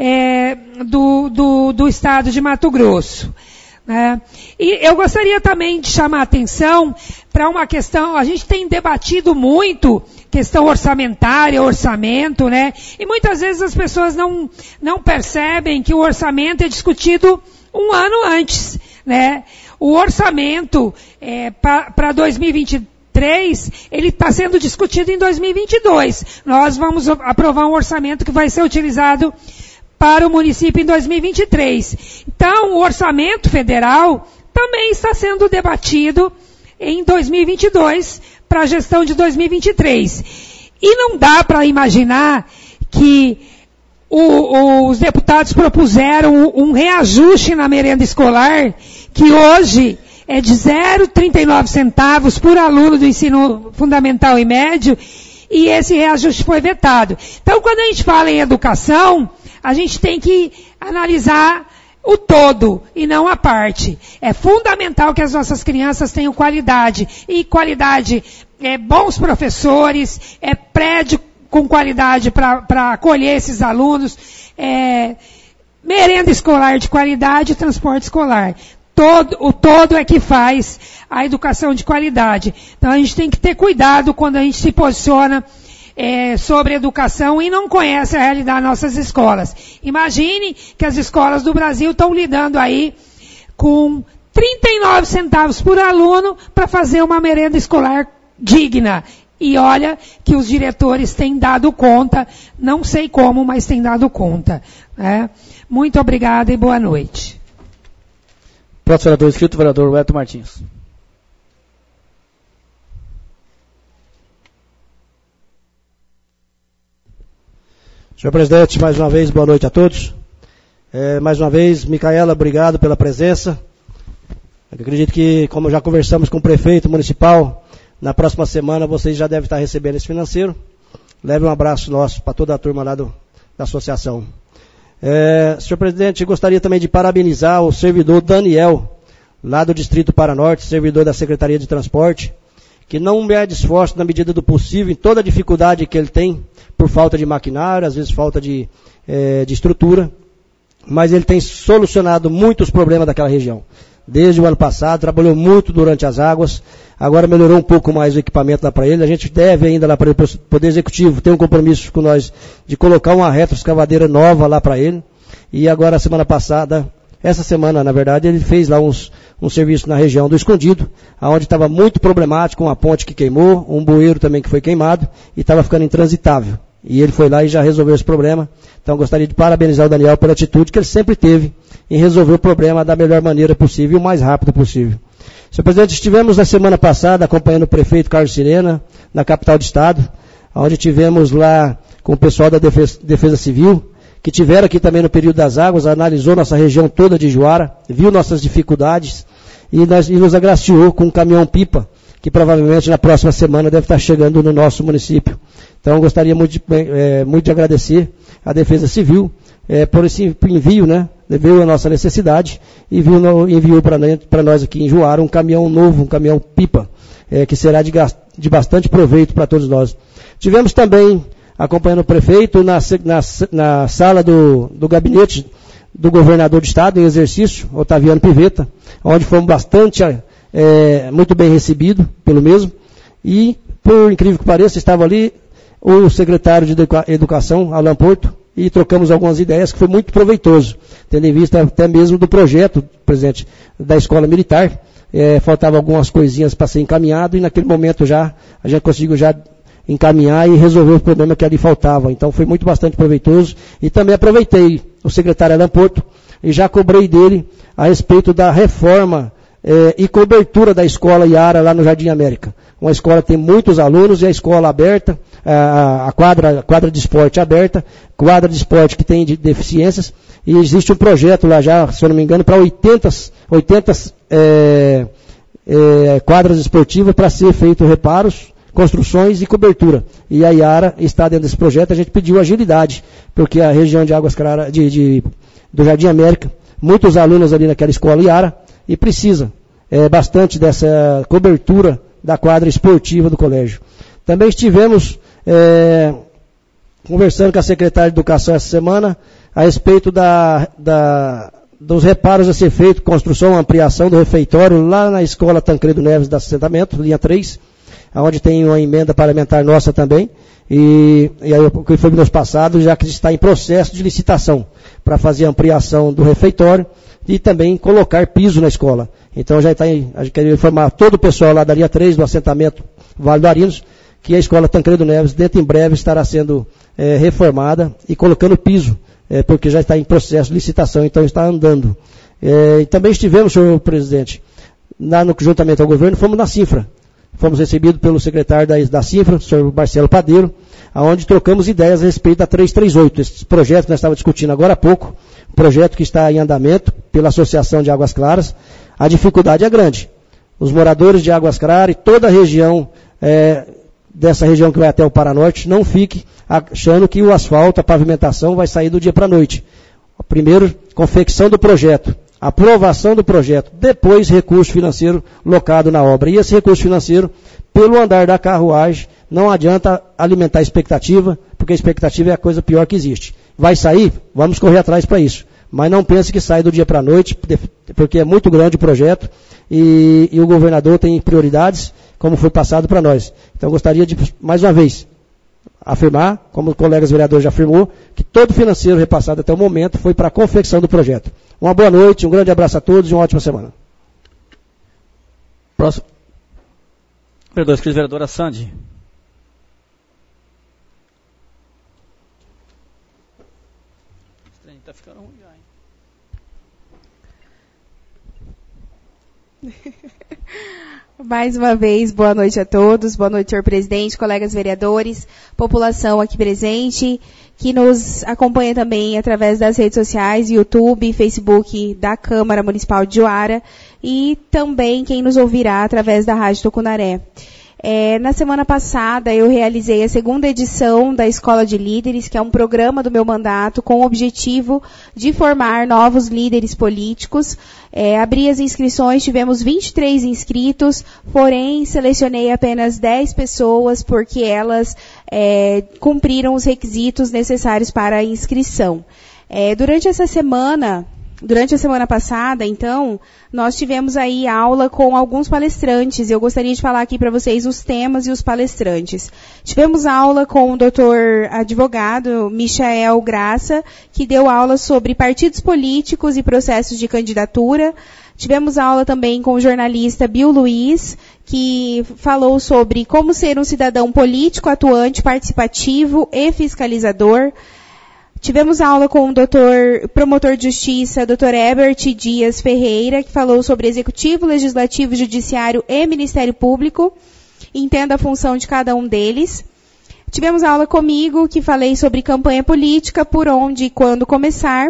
é, do, do, do estado de Mato Grosso. É. E eu gostaria também de chamar a atenção para uma questão, a gente tem debatido muito questão orçamentária, orçamento, né? E muitas vezes as pessoas não, não percebem que o orçamento é discutido um ano antes, né? O orçamento é, para dois mil e vinte e três, ele está sendo discutido em dois mil e vinte e dois. Nós vamos aprovar um orçamento que vai ser utilizado para o município em dois mil e vinte e três. Então, o orçamento federal também está sendo debatido em dois mil e vinte e dois para a gestão de dois mil e vinte e três. E não dá para imaginar que o, o, os deputados propuseram um reajuste na merenda escolar, que hoje é de zero vírgula trinta e nove centavos por aluno do ensino fundamental e médio, e esse reajuste foi vetado. Então, quando a gente fala em educação, a gente tem que analisar o todo e não a parte. É fundamental que as nossas crianças tenham qualidade. E qualidade é bons professores, é prédio com qualidade para acolher esses alunos, é merenda escolar de qualidade e transporte escolar. Todo, o todo é que faz a educação de qualidade. Então a gente tem que ter cuidado quando a gente se posiciona É, sobre educação e não conhece a realidade das nossas escolas. Imagine que as escolas do Brasil estão lidando aí com trinta e nove centavos por aluno para fazer uma merenda escolar digna. E olha que os diretores têm dado conta, não sei como, mas têm dado conta. Né? Muito obrigada e boa noite. Próximo vereador inscrito, vereador Wellington Martins. Senhor presidente, mais uma vez, boa noite a todos. É, mais uma vez, Micaela, obrigado pela presença. Eu acredito que, como já conversamos com o prefeito municipal, na próxima semana vocês já devem estar recebendo esse financeiro. Leve um abraço nosso para toda a turma lá do, da associação. É, senhor presidente, gostaria também de parabenizar o servidor Daniel, lá do Distrito Paranorte, servidor da Secretaria de Transporte, que não mede esforço na medida do possível em toda a dificuldade que ele tem, por falta de maquinário, às vezes falta de, é, de estrutura, mas ele tem solucionado muitos problemas daquela região. Desde o ano passado, trabalhou muito durante as águas, agora melhorou um pouco mais o equipamento lá para ele. A gente deve ainda lá para o Poder Executivo ter um compromisso com nós de colocar uma retroescavadeira nova lá para ele. E agora, semana passada, essa semana, na verdade, ele fez lá uns, um serviço na região do Escondido, onde estava muito problemático, uma ponte que queimou, um bueiro também que foi queimado, e estava ficando intransitável. E ele foi lá e já resolveu esse problema. Então, gostaria de parabenizar o Daniel pela atitude que ele sempre teve em resolver o problema da melhor maneira possível e o mais rápido possível. Senhor presidente, estivemos na semana passada acompanhando o prefeito Carlos Sirena, na capital do estado, onde tivemos lá com o pessoal da Defesa, Defesa Civil, que tiveram aqui também no período das águas, analisou nossa região toda de Juara, viu nossas dificuldades e, nós, e nos agraciou com um caminhão-pipa, que provavelmente na próxima semana deve estar chegando no nosso município. Então, gostaria muito de, é, muito de agradecer à Defesa Civil é, por esse envio, né? Viu a nossa necessidade e viu, no, enviou para nós aqui em Juara um caminhão novo, um caminhão-pipa, é, que será de, de bastante proveito para todos nós. Tivemos também, acompanhando o prefeito, na, na, na sala do, do gabinete do governador do estado, em exercício, Otaviano Pivetta, onde fomos bastante, é, muito bem recebidos pelo mesmo, e, por incrível que pareça, estava ali o secretário de Educa- Educação, Alan Porto, e trocamos algumas ideias que foi muito proveitoso, tendo em vista até mesmo do projeto, presidente, da Escola Militar. É, faltavam algumas coisinhas para ser encaminhado, e naquele momento já, a gente conseguiu já encaminhar e resolver o problema que ali faltava. Então foi muito bastante proveitoso. E também aproveitei o secretário Alan Porto e já cobrei dele a respeito da reforma eh, e cobertura da escola Iara lá no Jardim América. Uma escola que tem muitos alunos e a escola aberta, a, a, quadra, a quadra de esporte aberta, quadra de esporte que tem de deficiências, e existe um projeto lá já, se eu não me engano, para oitenta, oitenta eh, eh, quadras esportivas para ser feito reparos, construções e cobertura. E a Iara está dentro desse projeto. A gente pediu agilidade, porque a região de Águas Claras, de, de, do Jardim América, muitos alunos ali naquela escola Iara, e precisa é, bastante dessa cobertura da quadra esportiva do colégio. Também estivemos é, conversando com a secretária de Educação essa semana a respeito da, da, dos reparos a ser feitos, construção, ampliação do refeitório lá na escola Tancredo Neves da Assentamento, linha três, onde tem uma emenda parlamentar nossa também, e, e aí o que foi nos passado, já que está em processo de licitação para fazer a ampliação do refeitório e também colocar piso na escola. Então já está em, a gente quer informar todo o pessoal lá da linha três, do assentamento Vale do Arinos, que a escola Tancredo Neves, dentro em breve, estará sendo é, reformada e colocando piso, é, porque já está em processo de licitação, então está andando. É, e também estivemos, senhor presidente, lá no, juntamente ao governo, fomos na Cifra. Fomos recebidos pelo secretário da, da Cifra, o senhor Marcelo Padeiro, onde trocamos ideias a respeito da trezentos e trinta e oito. Esse projeto que nós estávamos discutindo agora há pouco, um projeto que está em andamento pela Associação de Águas Claras. A dificuldade é grande. Os moradores de Águas Claras e toda a região, é, dessa região que vai até o Paranorte, não fiquem achando que o asfalto, a pavimentação vai sair do dia para a noite. Primeiro, confecção do projeto. Aprovação do projeto, depois recurso financeiro locado na obra. E esse recurso financeiro, pelo andar da carruagem, não adianta alimentar a expectativa, porque a expectativa é a coisa pior que existe. Vai sair? Vamos correr atrás para isso. Mas não pense que sai do dia para a noite, porque é muito grande o projeto e, e o governador tem prioridades, como foi passado para nós. Então, gostaria de, mais uma vez, afirmar, como o colega vereador já afirmou, que todo o financeiro repassado até o momento foi para a confecção do projeto. Uma boa noite, um grande abraço a todos e uma ótima semana. Próximo. Vereador, escrito vereadora Sandy. Está ficando ruim já, hein? Mais uma vez, boa noite a todos, boa noite, senhor presidente, colegas vereadores, população aqui presente, que nos acompanha também através das redes sociais, YouTube, Facebook da Câmara Municipal de Juara, e também quem nos ouvirá através da Rádio Tucunaré. É, na semana passada eu realizei a segunda edição da Escola de Líderes, que é um programa do meu mandato com o objetivo de formar novos líderes políticos. É, abri as inscrições, tivemos vinte e três inscritos, porém selecionei apenas dez pessoas porque elas é, cumpriram os requisitos necessários para a inscrição. É, durante essa semana... Durante a semana passada, então, nós tivemos aí aula com alguns palestrantes. Eu gostaria de falar aqui para vocês os temas e os palestrantes. Tivemos aula com o doutor advogado Michael Graça, que deu aula sobre partidos políticos e processos de candidatura. Tivemos aula também com o jornalista Bill Luiz, que falou sobre como ser um cidadão político, atuante, participativo e fiscalizador. Tivemos aula com o doutor promotor de justiça, doutor Herbert Dias Ferreira, que falou sobre executivo, legislativo, judiciário e Ministério Público. Entenda a função de cada um deles. Tivemos aula comigo, que falei sobre campanha política, por onde e quando começar.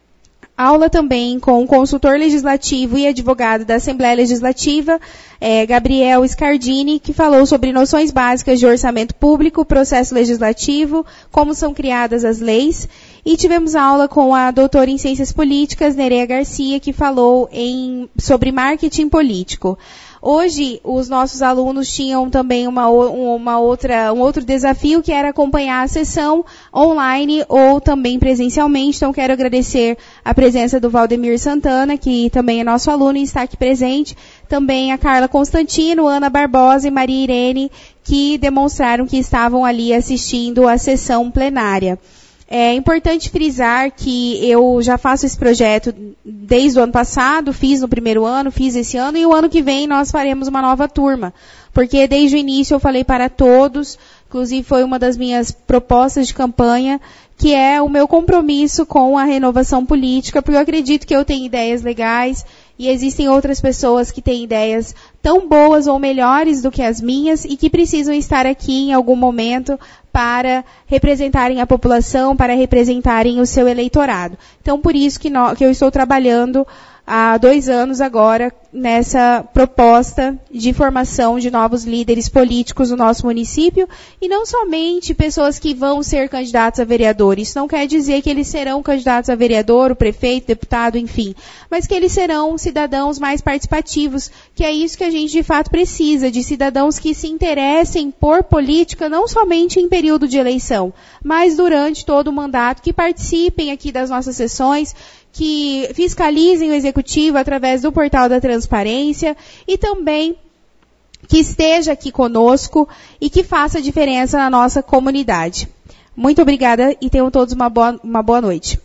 Aula também com o consultor legislativo e advogado da Assembleia Legislativa, é, Gabriel Scardini, que falou sobre noções básicas de orçamento público, processo legislativo, como são criadas as leis. E tivemos aula com a doutora em Ciências Políticas, Nereia Garcia, que falou em, sobre marketing político. Hoje, os nossos alunos tinham também uma, uma outra, um outro desafio, que era acompanhar a sessão online ou também presencialmente. Então, quero agradecer a presença do Valdemir Santana, que também é nosso aluno e está aqui presente. Também a Carla Constantino, Ana Barbosa e Maria Irene, que demonstraram que estavam ali assistindo a sessão plenária. É importante frisar que eu já faço esse projeto desde o ano passado, fiz no primeiro ano, fiz esse ano, e o ano que vem nós faremos uma nova turma. Porque desde o início eu falei para todos, inclusive foi uma das minhas propostas de campanha, que é o meu compromisso com a renovação política, porque eu acredito que eu tenho ideias legais, e existem outras pessoas que têm ideias tão boas ou melhores do que as minhas e que precisam estar aqui em algum momento para representarem a população, para representarem o seu eleitorado. Então, por isso que, nós, que eu estou trabalhando há dois anos agora nessa proposta de formação de novos líderes políticos no nosso município, e não somente pessoas que vão ser candidatos a vereador. Isso não quer dizer que eles serão candidatos a vereador, o prefeito, deputado, enfim, mas que eles serão cidadãos mais participativos, que é isso que a gente de fato precisa, de cidadãos que se interessem por política, não somente em período de eleição, mas durante todo o mandato, que participem aqui das nossas sessões, que fiscalizem o executivo através do portal da transparência e também que esteja aqui conosco e que faça diferença na nossa comunidade. Muito obrigada e tenham todos uma boa, uma boa noite.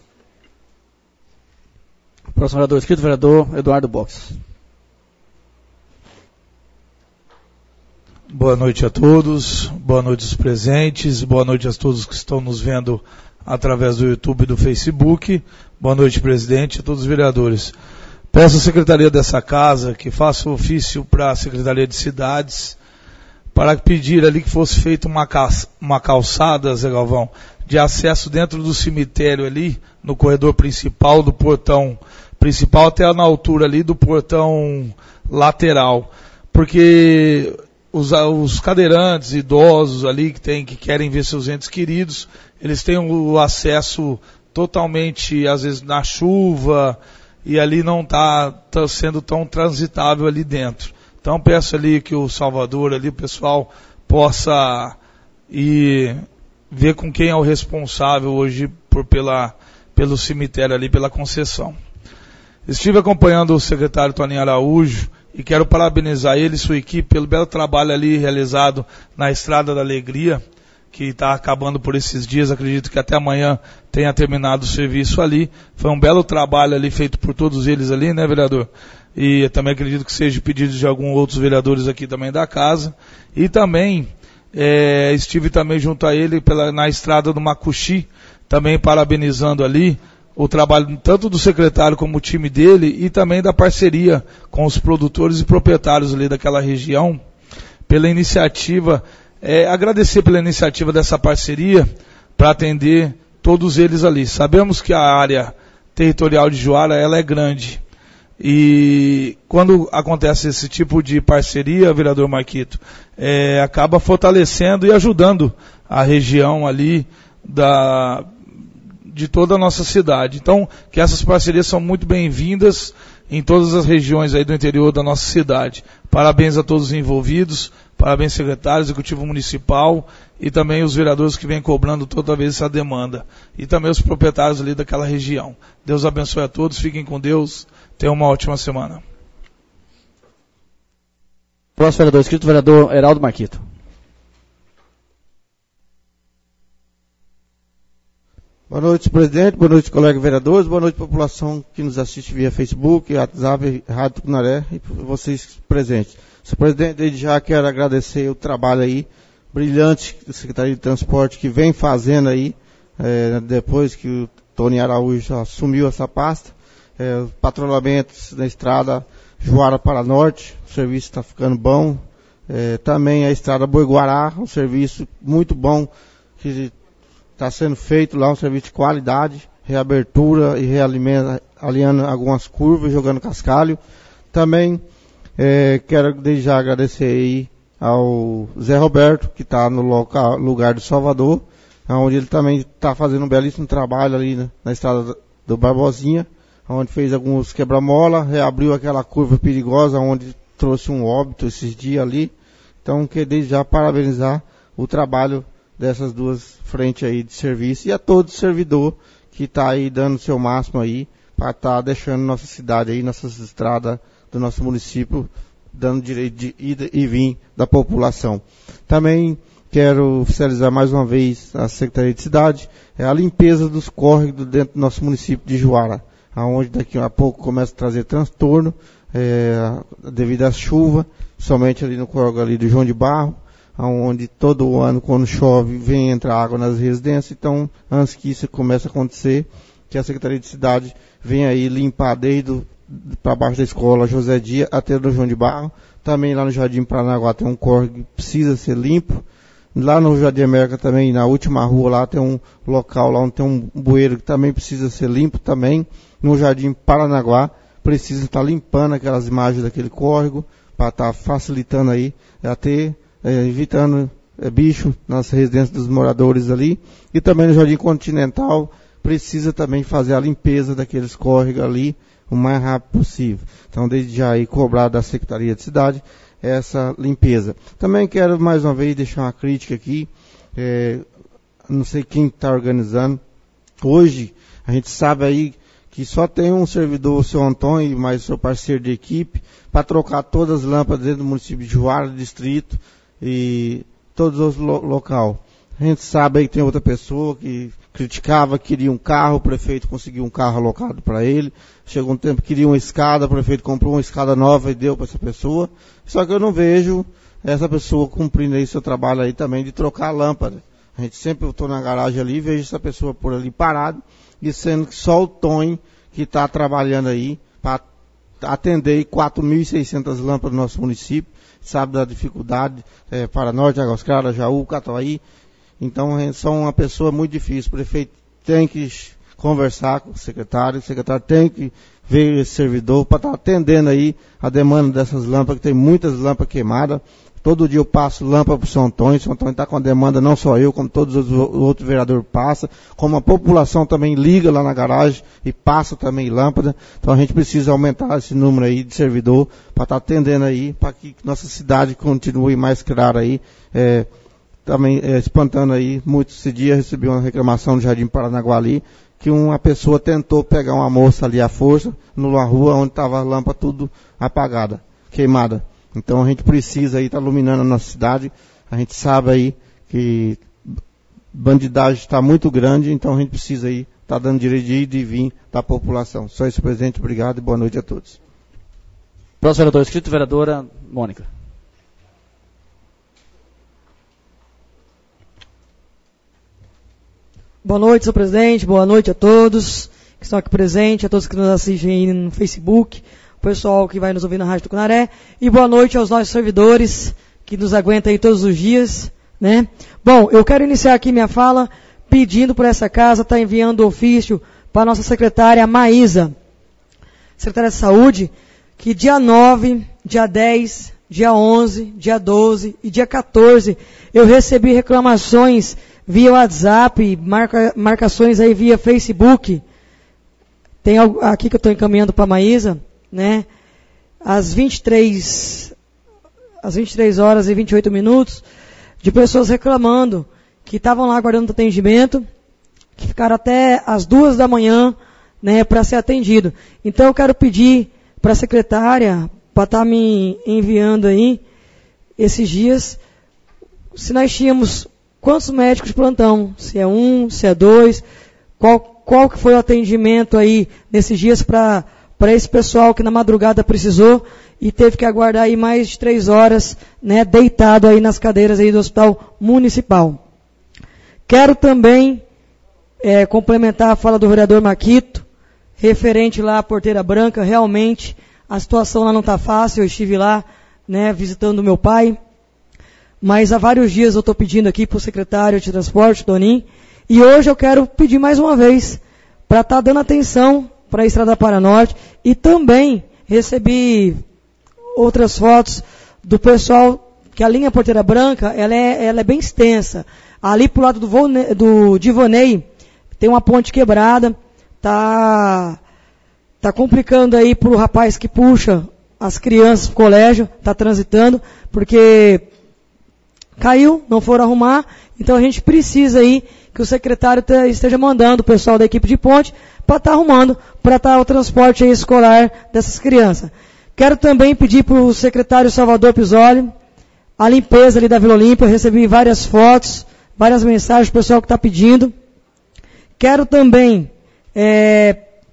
Próximo vereador inscrito, vereador Eduardo Box. Boa noite a todos, boa noite aos presentes, boa noite a todos que estão nos vendo através do YouTube e do Facebook. Boa noite, presidente, a todos os vereadores. Peço à secretaria dessa casa que faça ofício para a Secretaria de Cidades para pedir ali que fosse feita uma, uma calçada, Zé Galvão, de acesso dentro do cemitério ali, no corredor principal, do portão principal até na altura ali do portão lateral. Porque os, os cadeirantes, idosos ali que, tem, que querem ver seus entes queridos, eles têm o acesso totalmente, às vezes, na chuva, e ali não está tá sendo tão transitável ali dentro. Então peço ali que o Salvador, ali, o pessoal possa ir ver com quem é o responsável hoje por, pela, pelo cemitério ali, pela concessão. Estive acompanhando o secretário Toninho Araújo e quero parabenizar ele e sua equipe pelo belo trabalho ali realizado na Estrada da Alegria, que está acabando por esses dias, acredito que até amanhã tenha terminado o serviço ali. Foi um belo trabalho ali feito por todos eles ali, né, vereador? E também acredito que seja pedido de alguns outros vereadores aqui também da casa. E também é, estive também junto a ele pela, na estrada do Macuxi, também parabenizando ali o trabalho tanto do secretário como o time dele e também da parceria com os produtores e proprietários ali daquela região, pela iniciativa. É, agradecer pela iniciativa dessa parceria para atender todos eles ali. Sabemos que a área territorial de Juara ela é grande E quando acontece esse tipo de parceria, vereador Marquito, é, acaba fortalecendo e ajudando a região ali da, de toda a nossa cidade. Então, que essas parcerias são muito bem-vindas em todas as regiões aí do interior da nossa cidade. Parabéns a todos os envolvidos, parabéns secretário, executivo municipal e também os vereadores que vêm cobrando toda vez essa demanda. E também os proprietários ali daquela região. Deus abençoe a todos, fiquem com Deus, tenham uma ótima semana. Próximo vereador inscrito, vereador Heraldo Marquito. Boa noite, presidente. Boa noite, colegas vereadores. Boa noite, população que nos assiste via Facebook, WhatsApp, Rádio Tucunaré e vocês presentes. Senhor presidente, desde já quero agradecer o trabalho aí brilhante da Secretaria de Transporte que vem fazendo aí, é, depois que o Tony Araújo assumiu essa pasta. É, patrulhamentos na estrada Juara para Norte, o serviço está ficando bom. É, também a estrada Boi-Guará, um serviço muito bom que está sendo feito lá, um serviço de qualidade, reabertura e realinhando algumas curvas, jogando cascalho. Também é, quero desde já agradecer aí ao Zé Roberto, que está no local, lugar de Salvador, onde ele também está fazendo um belíssimo trabalho ali na, na estrada do Barbosinha, onde fez alguns quebra-mola, reabriu aquela curva perigosa, onde trouxe um óbito esses dias ali. Então, quero desde já parabenizar o trabalho dessas duas frentes aí de serviço e a todo servidor que está aí dando o seu máximo aí para estar tá deixando nossa cidade aí, nossas estradas do nosso município, dando direito de ida e vir da população. Também quero oficializar mais uma vez a Secretaria de Cidade, é a limpeza dos córregos dentro do nosso município de Juara, aonde daqui a pouco começa a trazer transtorno, é, devido à chuva, somente ali no córrego ali do João de Barro, onde todo ano, quando chove, vem entrar água nas residências. Então, antes que isso comece a acontecer, que a Secretaria de Cidade vem aí limpar desde para baixo da escola José Dia até do João de Barro. Também lá no Jardim Paranaguá tem um córrego que precisa ser limpo. Lá no Jardim América também, na última rua lá, tem um local lá onde tem um bueiro que também precisa ser limpo também. No Jardim Paranaguá, precisa estar limpando aquelas imagens daquele córrego, para estar facilitando aí, até É, evitando é, bicho nas residências dos moradores ali. E também no Jardim Continental precisa também fazer a limpeza daqueles córregos ali o mais rápido possível. Então, desde já aí cobrar da Secretaria de Cidade essa limpeza. Também quero mais uma vez deixar uma crítica aqui, é, não sei quem está organizando. Hoje a gente sabe aí que só tem um servidor, o seu Antônio, mais o seu parceiro de equipe, para trocar todas as lâmpadas dentro do município de Juara, distrito, e todos os lo local. A gente sabe aí que tem outra pessoa que criticava, queria um carro, o prefeito conseguiu um carro alocado para ele. Chegou um tempo que queria uma escada, o prefeito comprou uma escada nova e deu para essa pessoa. Só que eu não vejo essa pessoa cumprindo aí seu trabalho aí também de trocar a lâmpada. A gente sempre eu estou na garagem ali e vejo essa pessoa por ali parado, e sendo que só o Tony que está trabalhando aí para atender quatro mil e seiscentas lâmpadas no nosso município. Sabe da dificuldade é, para Norte, Águas Claras, Jaú, Catuaí. Então, são uma pessoa muito difícil. O prefeito tem que conversar com o secretário, o secretário tem que ver esse servidor para estar atendendo aí a demanda dessas lâmpadas, que tem muitas lâmpadas queimadas. Todo dia eu passo lâmpada para o São Antônio, o São Antônio está com a demanda, não só eu, como todos os outros vereadores passam, como a população também liga lá na garagem e passa também lâmpada. Então a gente precisa aumentar esse número aí de servidor para estar atendendo aí, para que nossa cidade continue mais clara aí, é, também é, espantando aí. Muito esse dia recebi uma reclamação do Jardim Paranaguá ali, que uma pessoa tentou pegar uma moça ali à força, numa rua onde estava a lâmpada tudo apagada, queimada. Então a gente precisa aí estar tá iluminando a nossa cidade. A gente sabe aí que bandidagem está muito grande, então a gente precisa aí estar tá dando direito de ir e vir da população. Só isso, presidente. Obrigado e boa noite a todos. Próximo vereador inscrito, vereadora Mônica. Boa noite, senhor presidente. Boa noite a todos que estão aqui presentes, a todos que nos assistem aí no Facebook, o pessoal que vai nos ouvir na Rádio Tucunaré, e boa noite aos nossos servidores que nos aguentam aí todos os dias, né? Bom, eu quero iniciar aqui minha fala pedindo por essa casa, está enviando ofício para a nossa secretária Maísa. secretária de Saúde, que dia nove, dia dez, dia onze, dia doze e dia quatorze eu recebi reclamações via WhatsApp, marca, marcações aí via Facebook. Tem algo aqui que eu estou encaminhando para a Maísa, né? Às vinte e três, às vinte e três horas e vinte e oito minutos, de pessoas reclamando que estavam lá aguardando atendimento, que ficaram até as duas da manhã, né, para ser atendido. Então eu quero pedir para a secretária, para estar tá me enviando aí, esses dias, se nós tínhamos quantos médicos de plantão, se é um, se é dois, qual, qual que foi o atendimento aí nesses dias para para esse pessoal que na madrugada precisou e teve que aguardar aí mais de três horas, né, deitado aí nas cadeiras aí do Hospital Municipal. Quero também é, complementar a fala do vereador Maquito, referente lá à Porteira Branca. Realmente a situação lá não está fácil. Eu estive lá, né, visitando o meu pai, mas há vários dias eu estou pedindo aqui para o secretário de transporte, Toninho, e hoje eu quero pedir mais uma vez para estar tá dando atenção para a Estrada Paranorte, e também recebi outras fotos do pessoal, que a linha Porteira Branca, ela é, ela é bem extensa. Ali pro lado do, Vone, do Divonei, tem uma ponte quebrada, tá, tá complicando aí pro rapaz que puxa as crianças pro colégio, tá transitando, porque caiu, não foram arrumar, então a gente precisa aí que o secretário esteja mandando o pessoal da equipe de ponte para estar tá arrumando, para estar tá o transporte aí escolar dessas crianças. Quero também pedir para o secretário Salvador Pisoli a limpeza ali da Vila Olímpia. Eu recebi várias fotos, várias mensagens do pessoal que está pedindo. Quero também estar é,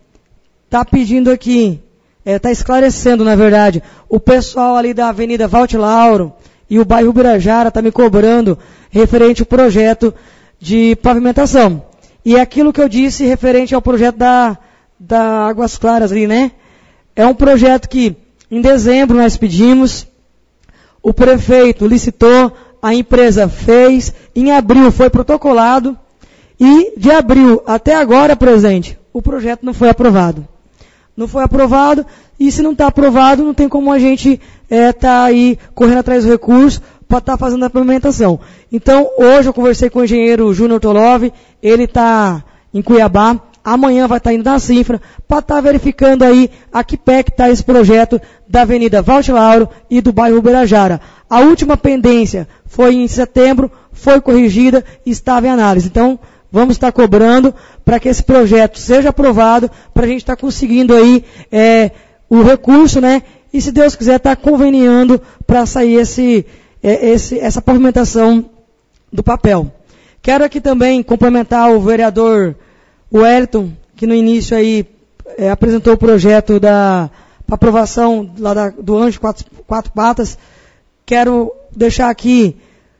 tá pedindo aqui, está é, tá esclarecendo, na verdade, o pessoal ali da Avenida Valde Lauro e o bairro Ubirajara está me cobrando referente ao projeto de pavimentação. E é aquilo que eu disse referente ao projeto da, da Águas Claras ali, né? É um projeto que em dezembro nós pedimos, o prefeito licitou, a empresa fez, em abril foi protocolado, e de abril até agora, presidente, o projeto não foi aprovado. Não foi aprovado, e se não está aprovado, não tem como a gente estar é, tá aí correndo atrás do recurso para estar tá fazendo a implementação. Então, hoje eu conversei com o engenheiro Júnior Tolov, ele está em Cuiabá, amanhã vai estar tá indo na Cifra, para estar tá verificando aí a que pé que está esse projeto da Avenida Valde Lauro e do bairro Ubirajara. A última pendência foi em setembro, foi corrigida e estava em análise. Então, vamos estar tá cobrando para que esse projeto seja aprovado, para a gente estar tá conseguindo aí é, o recurso, né? E se Deus quiser, estar tá conveniando para sair esse, é, esse, essa pavimentação do papel. Quero aqui também complementar o vereador Wellington, que no início aí é, apresentou o projeto da aprovação lá da, do Anjo Quatro, Quatro Patas. Quero deixar aqui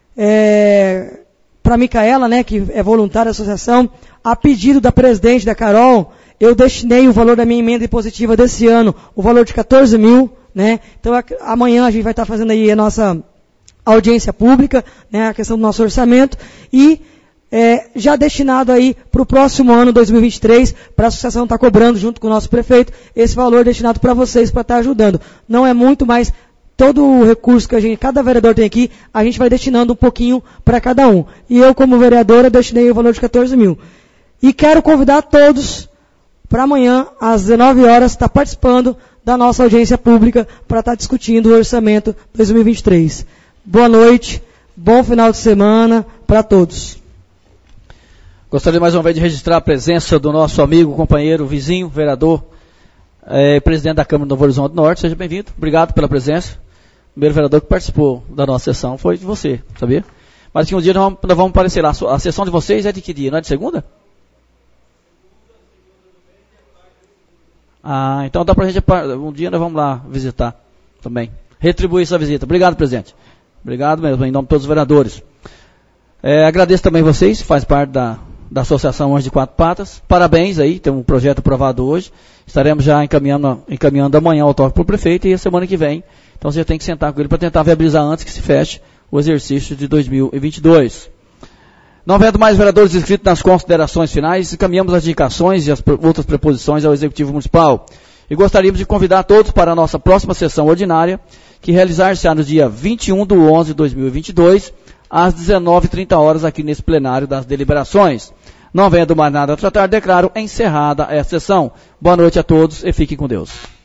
é, para a Micaela, né, que é voluntária da associação, a pedido da presidente da Carol, eu destinei o valor da minha emenda impositiva desse ano, o valor de quatorze mil, né? Então a, amanhã a gente vai estar fazendo aí a nossa audiência pública, né, a questão do nosso orçamento, e é, já destinado aí para o próximo ano, dois mil e vinte e três, para a associação estar cobrando junto com o nosso prefeito, esse valor destinado para vocês, para estar ajudando. Não é muito, mas todo o recurso que a gente, cada vereador tem aqui, a gente vai destinando um pouquinho para cada um. E eu, como vereadora, destinei o valor de quatorze mil. E quero convidar todos para amanhã, às dezenove horas, estar participando da nossa audiência pública para estar discutindo o orçamento dois mil e vinte e três. Boa noite, bom final de semana para todos. Gostaria mais uma vez de registrar a presença do nosso amigo, companheiro, vizinho, vereador, eh, presidente da Câmara do Novo Horizonte do Norte. Seja bem-vindo, obrigado pela presença. O primeiro vereador que participou da nossa sessão foi de você, sabia? Mas que um dia nós vamos, nós vamos aparecer lá. A sessão de vocês é de que dia? Não é de segunda? Ah, então dá pra gente, um dia nós vamos lá visitar também. Retribuir essa visita. Obrigado, presidente. Obrigado mesmo, em nome de todos os vereadores. É, agradeço também vocês, faz parte da, da Associação Anjo de Quatro Patas. Parabéns aí, tem um projeto aprovado hoje. Estaremos já encaminhando, encaminhando amanhã o autógrafo para o prefeito e a semana que vem. Então você tem que sentar com ele para tentar viabilizar antes que se feche o exercício de dois mil e vinte e dois. Não havendo mais vereadores inscritos nas considerações finais, encaminhamos as indicações e as outras preposições ao Executivo Municipal. E gostaríamos de convidar todos para a nossa próxima sessão ordinária, que realizar-se-á no dia vinte e um de onze de dois mil e vinte e dois, às dezenove e trinta horas, aqui nesse plenário das deliberações. Não havendo mais nada a tratar, declaro encerrada esta sessão. Boa noite a todos e fiquem com Deus.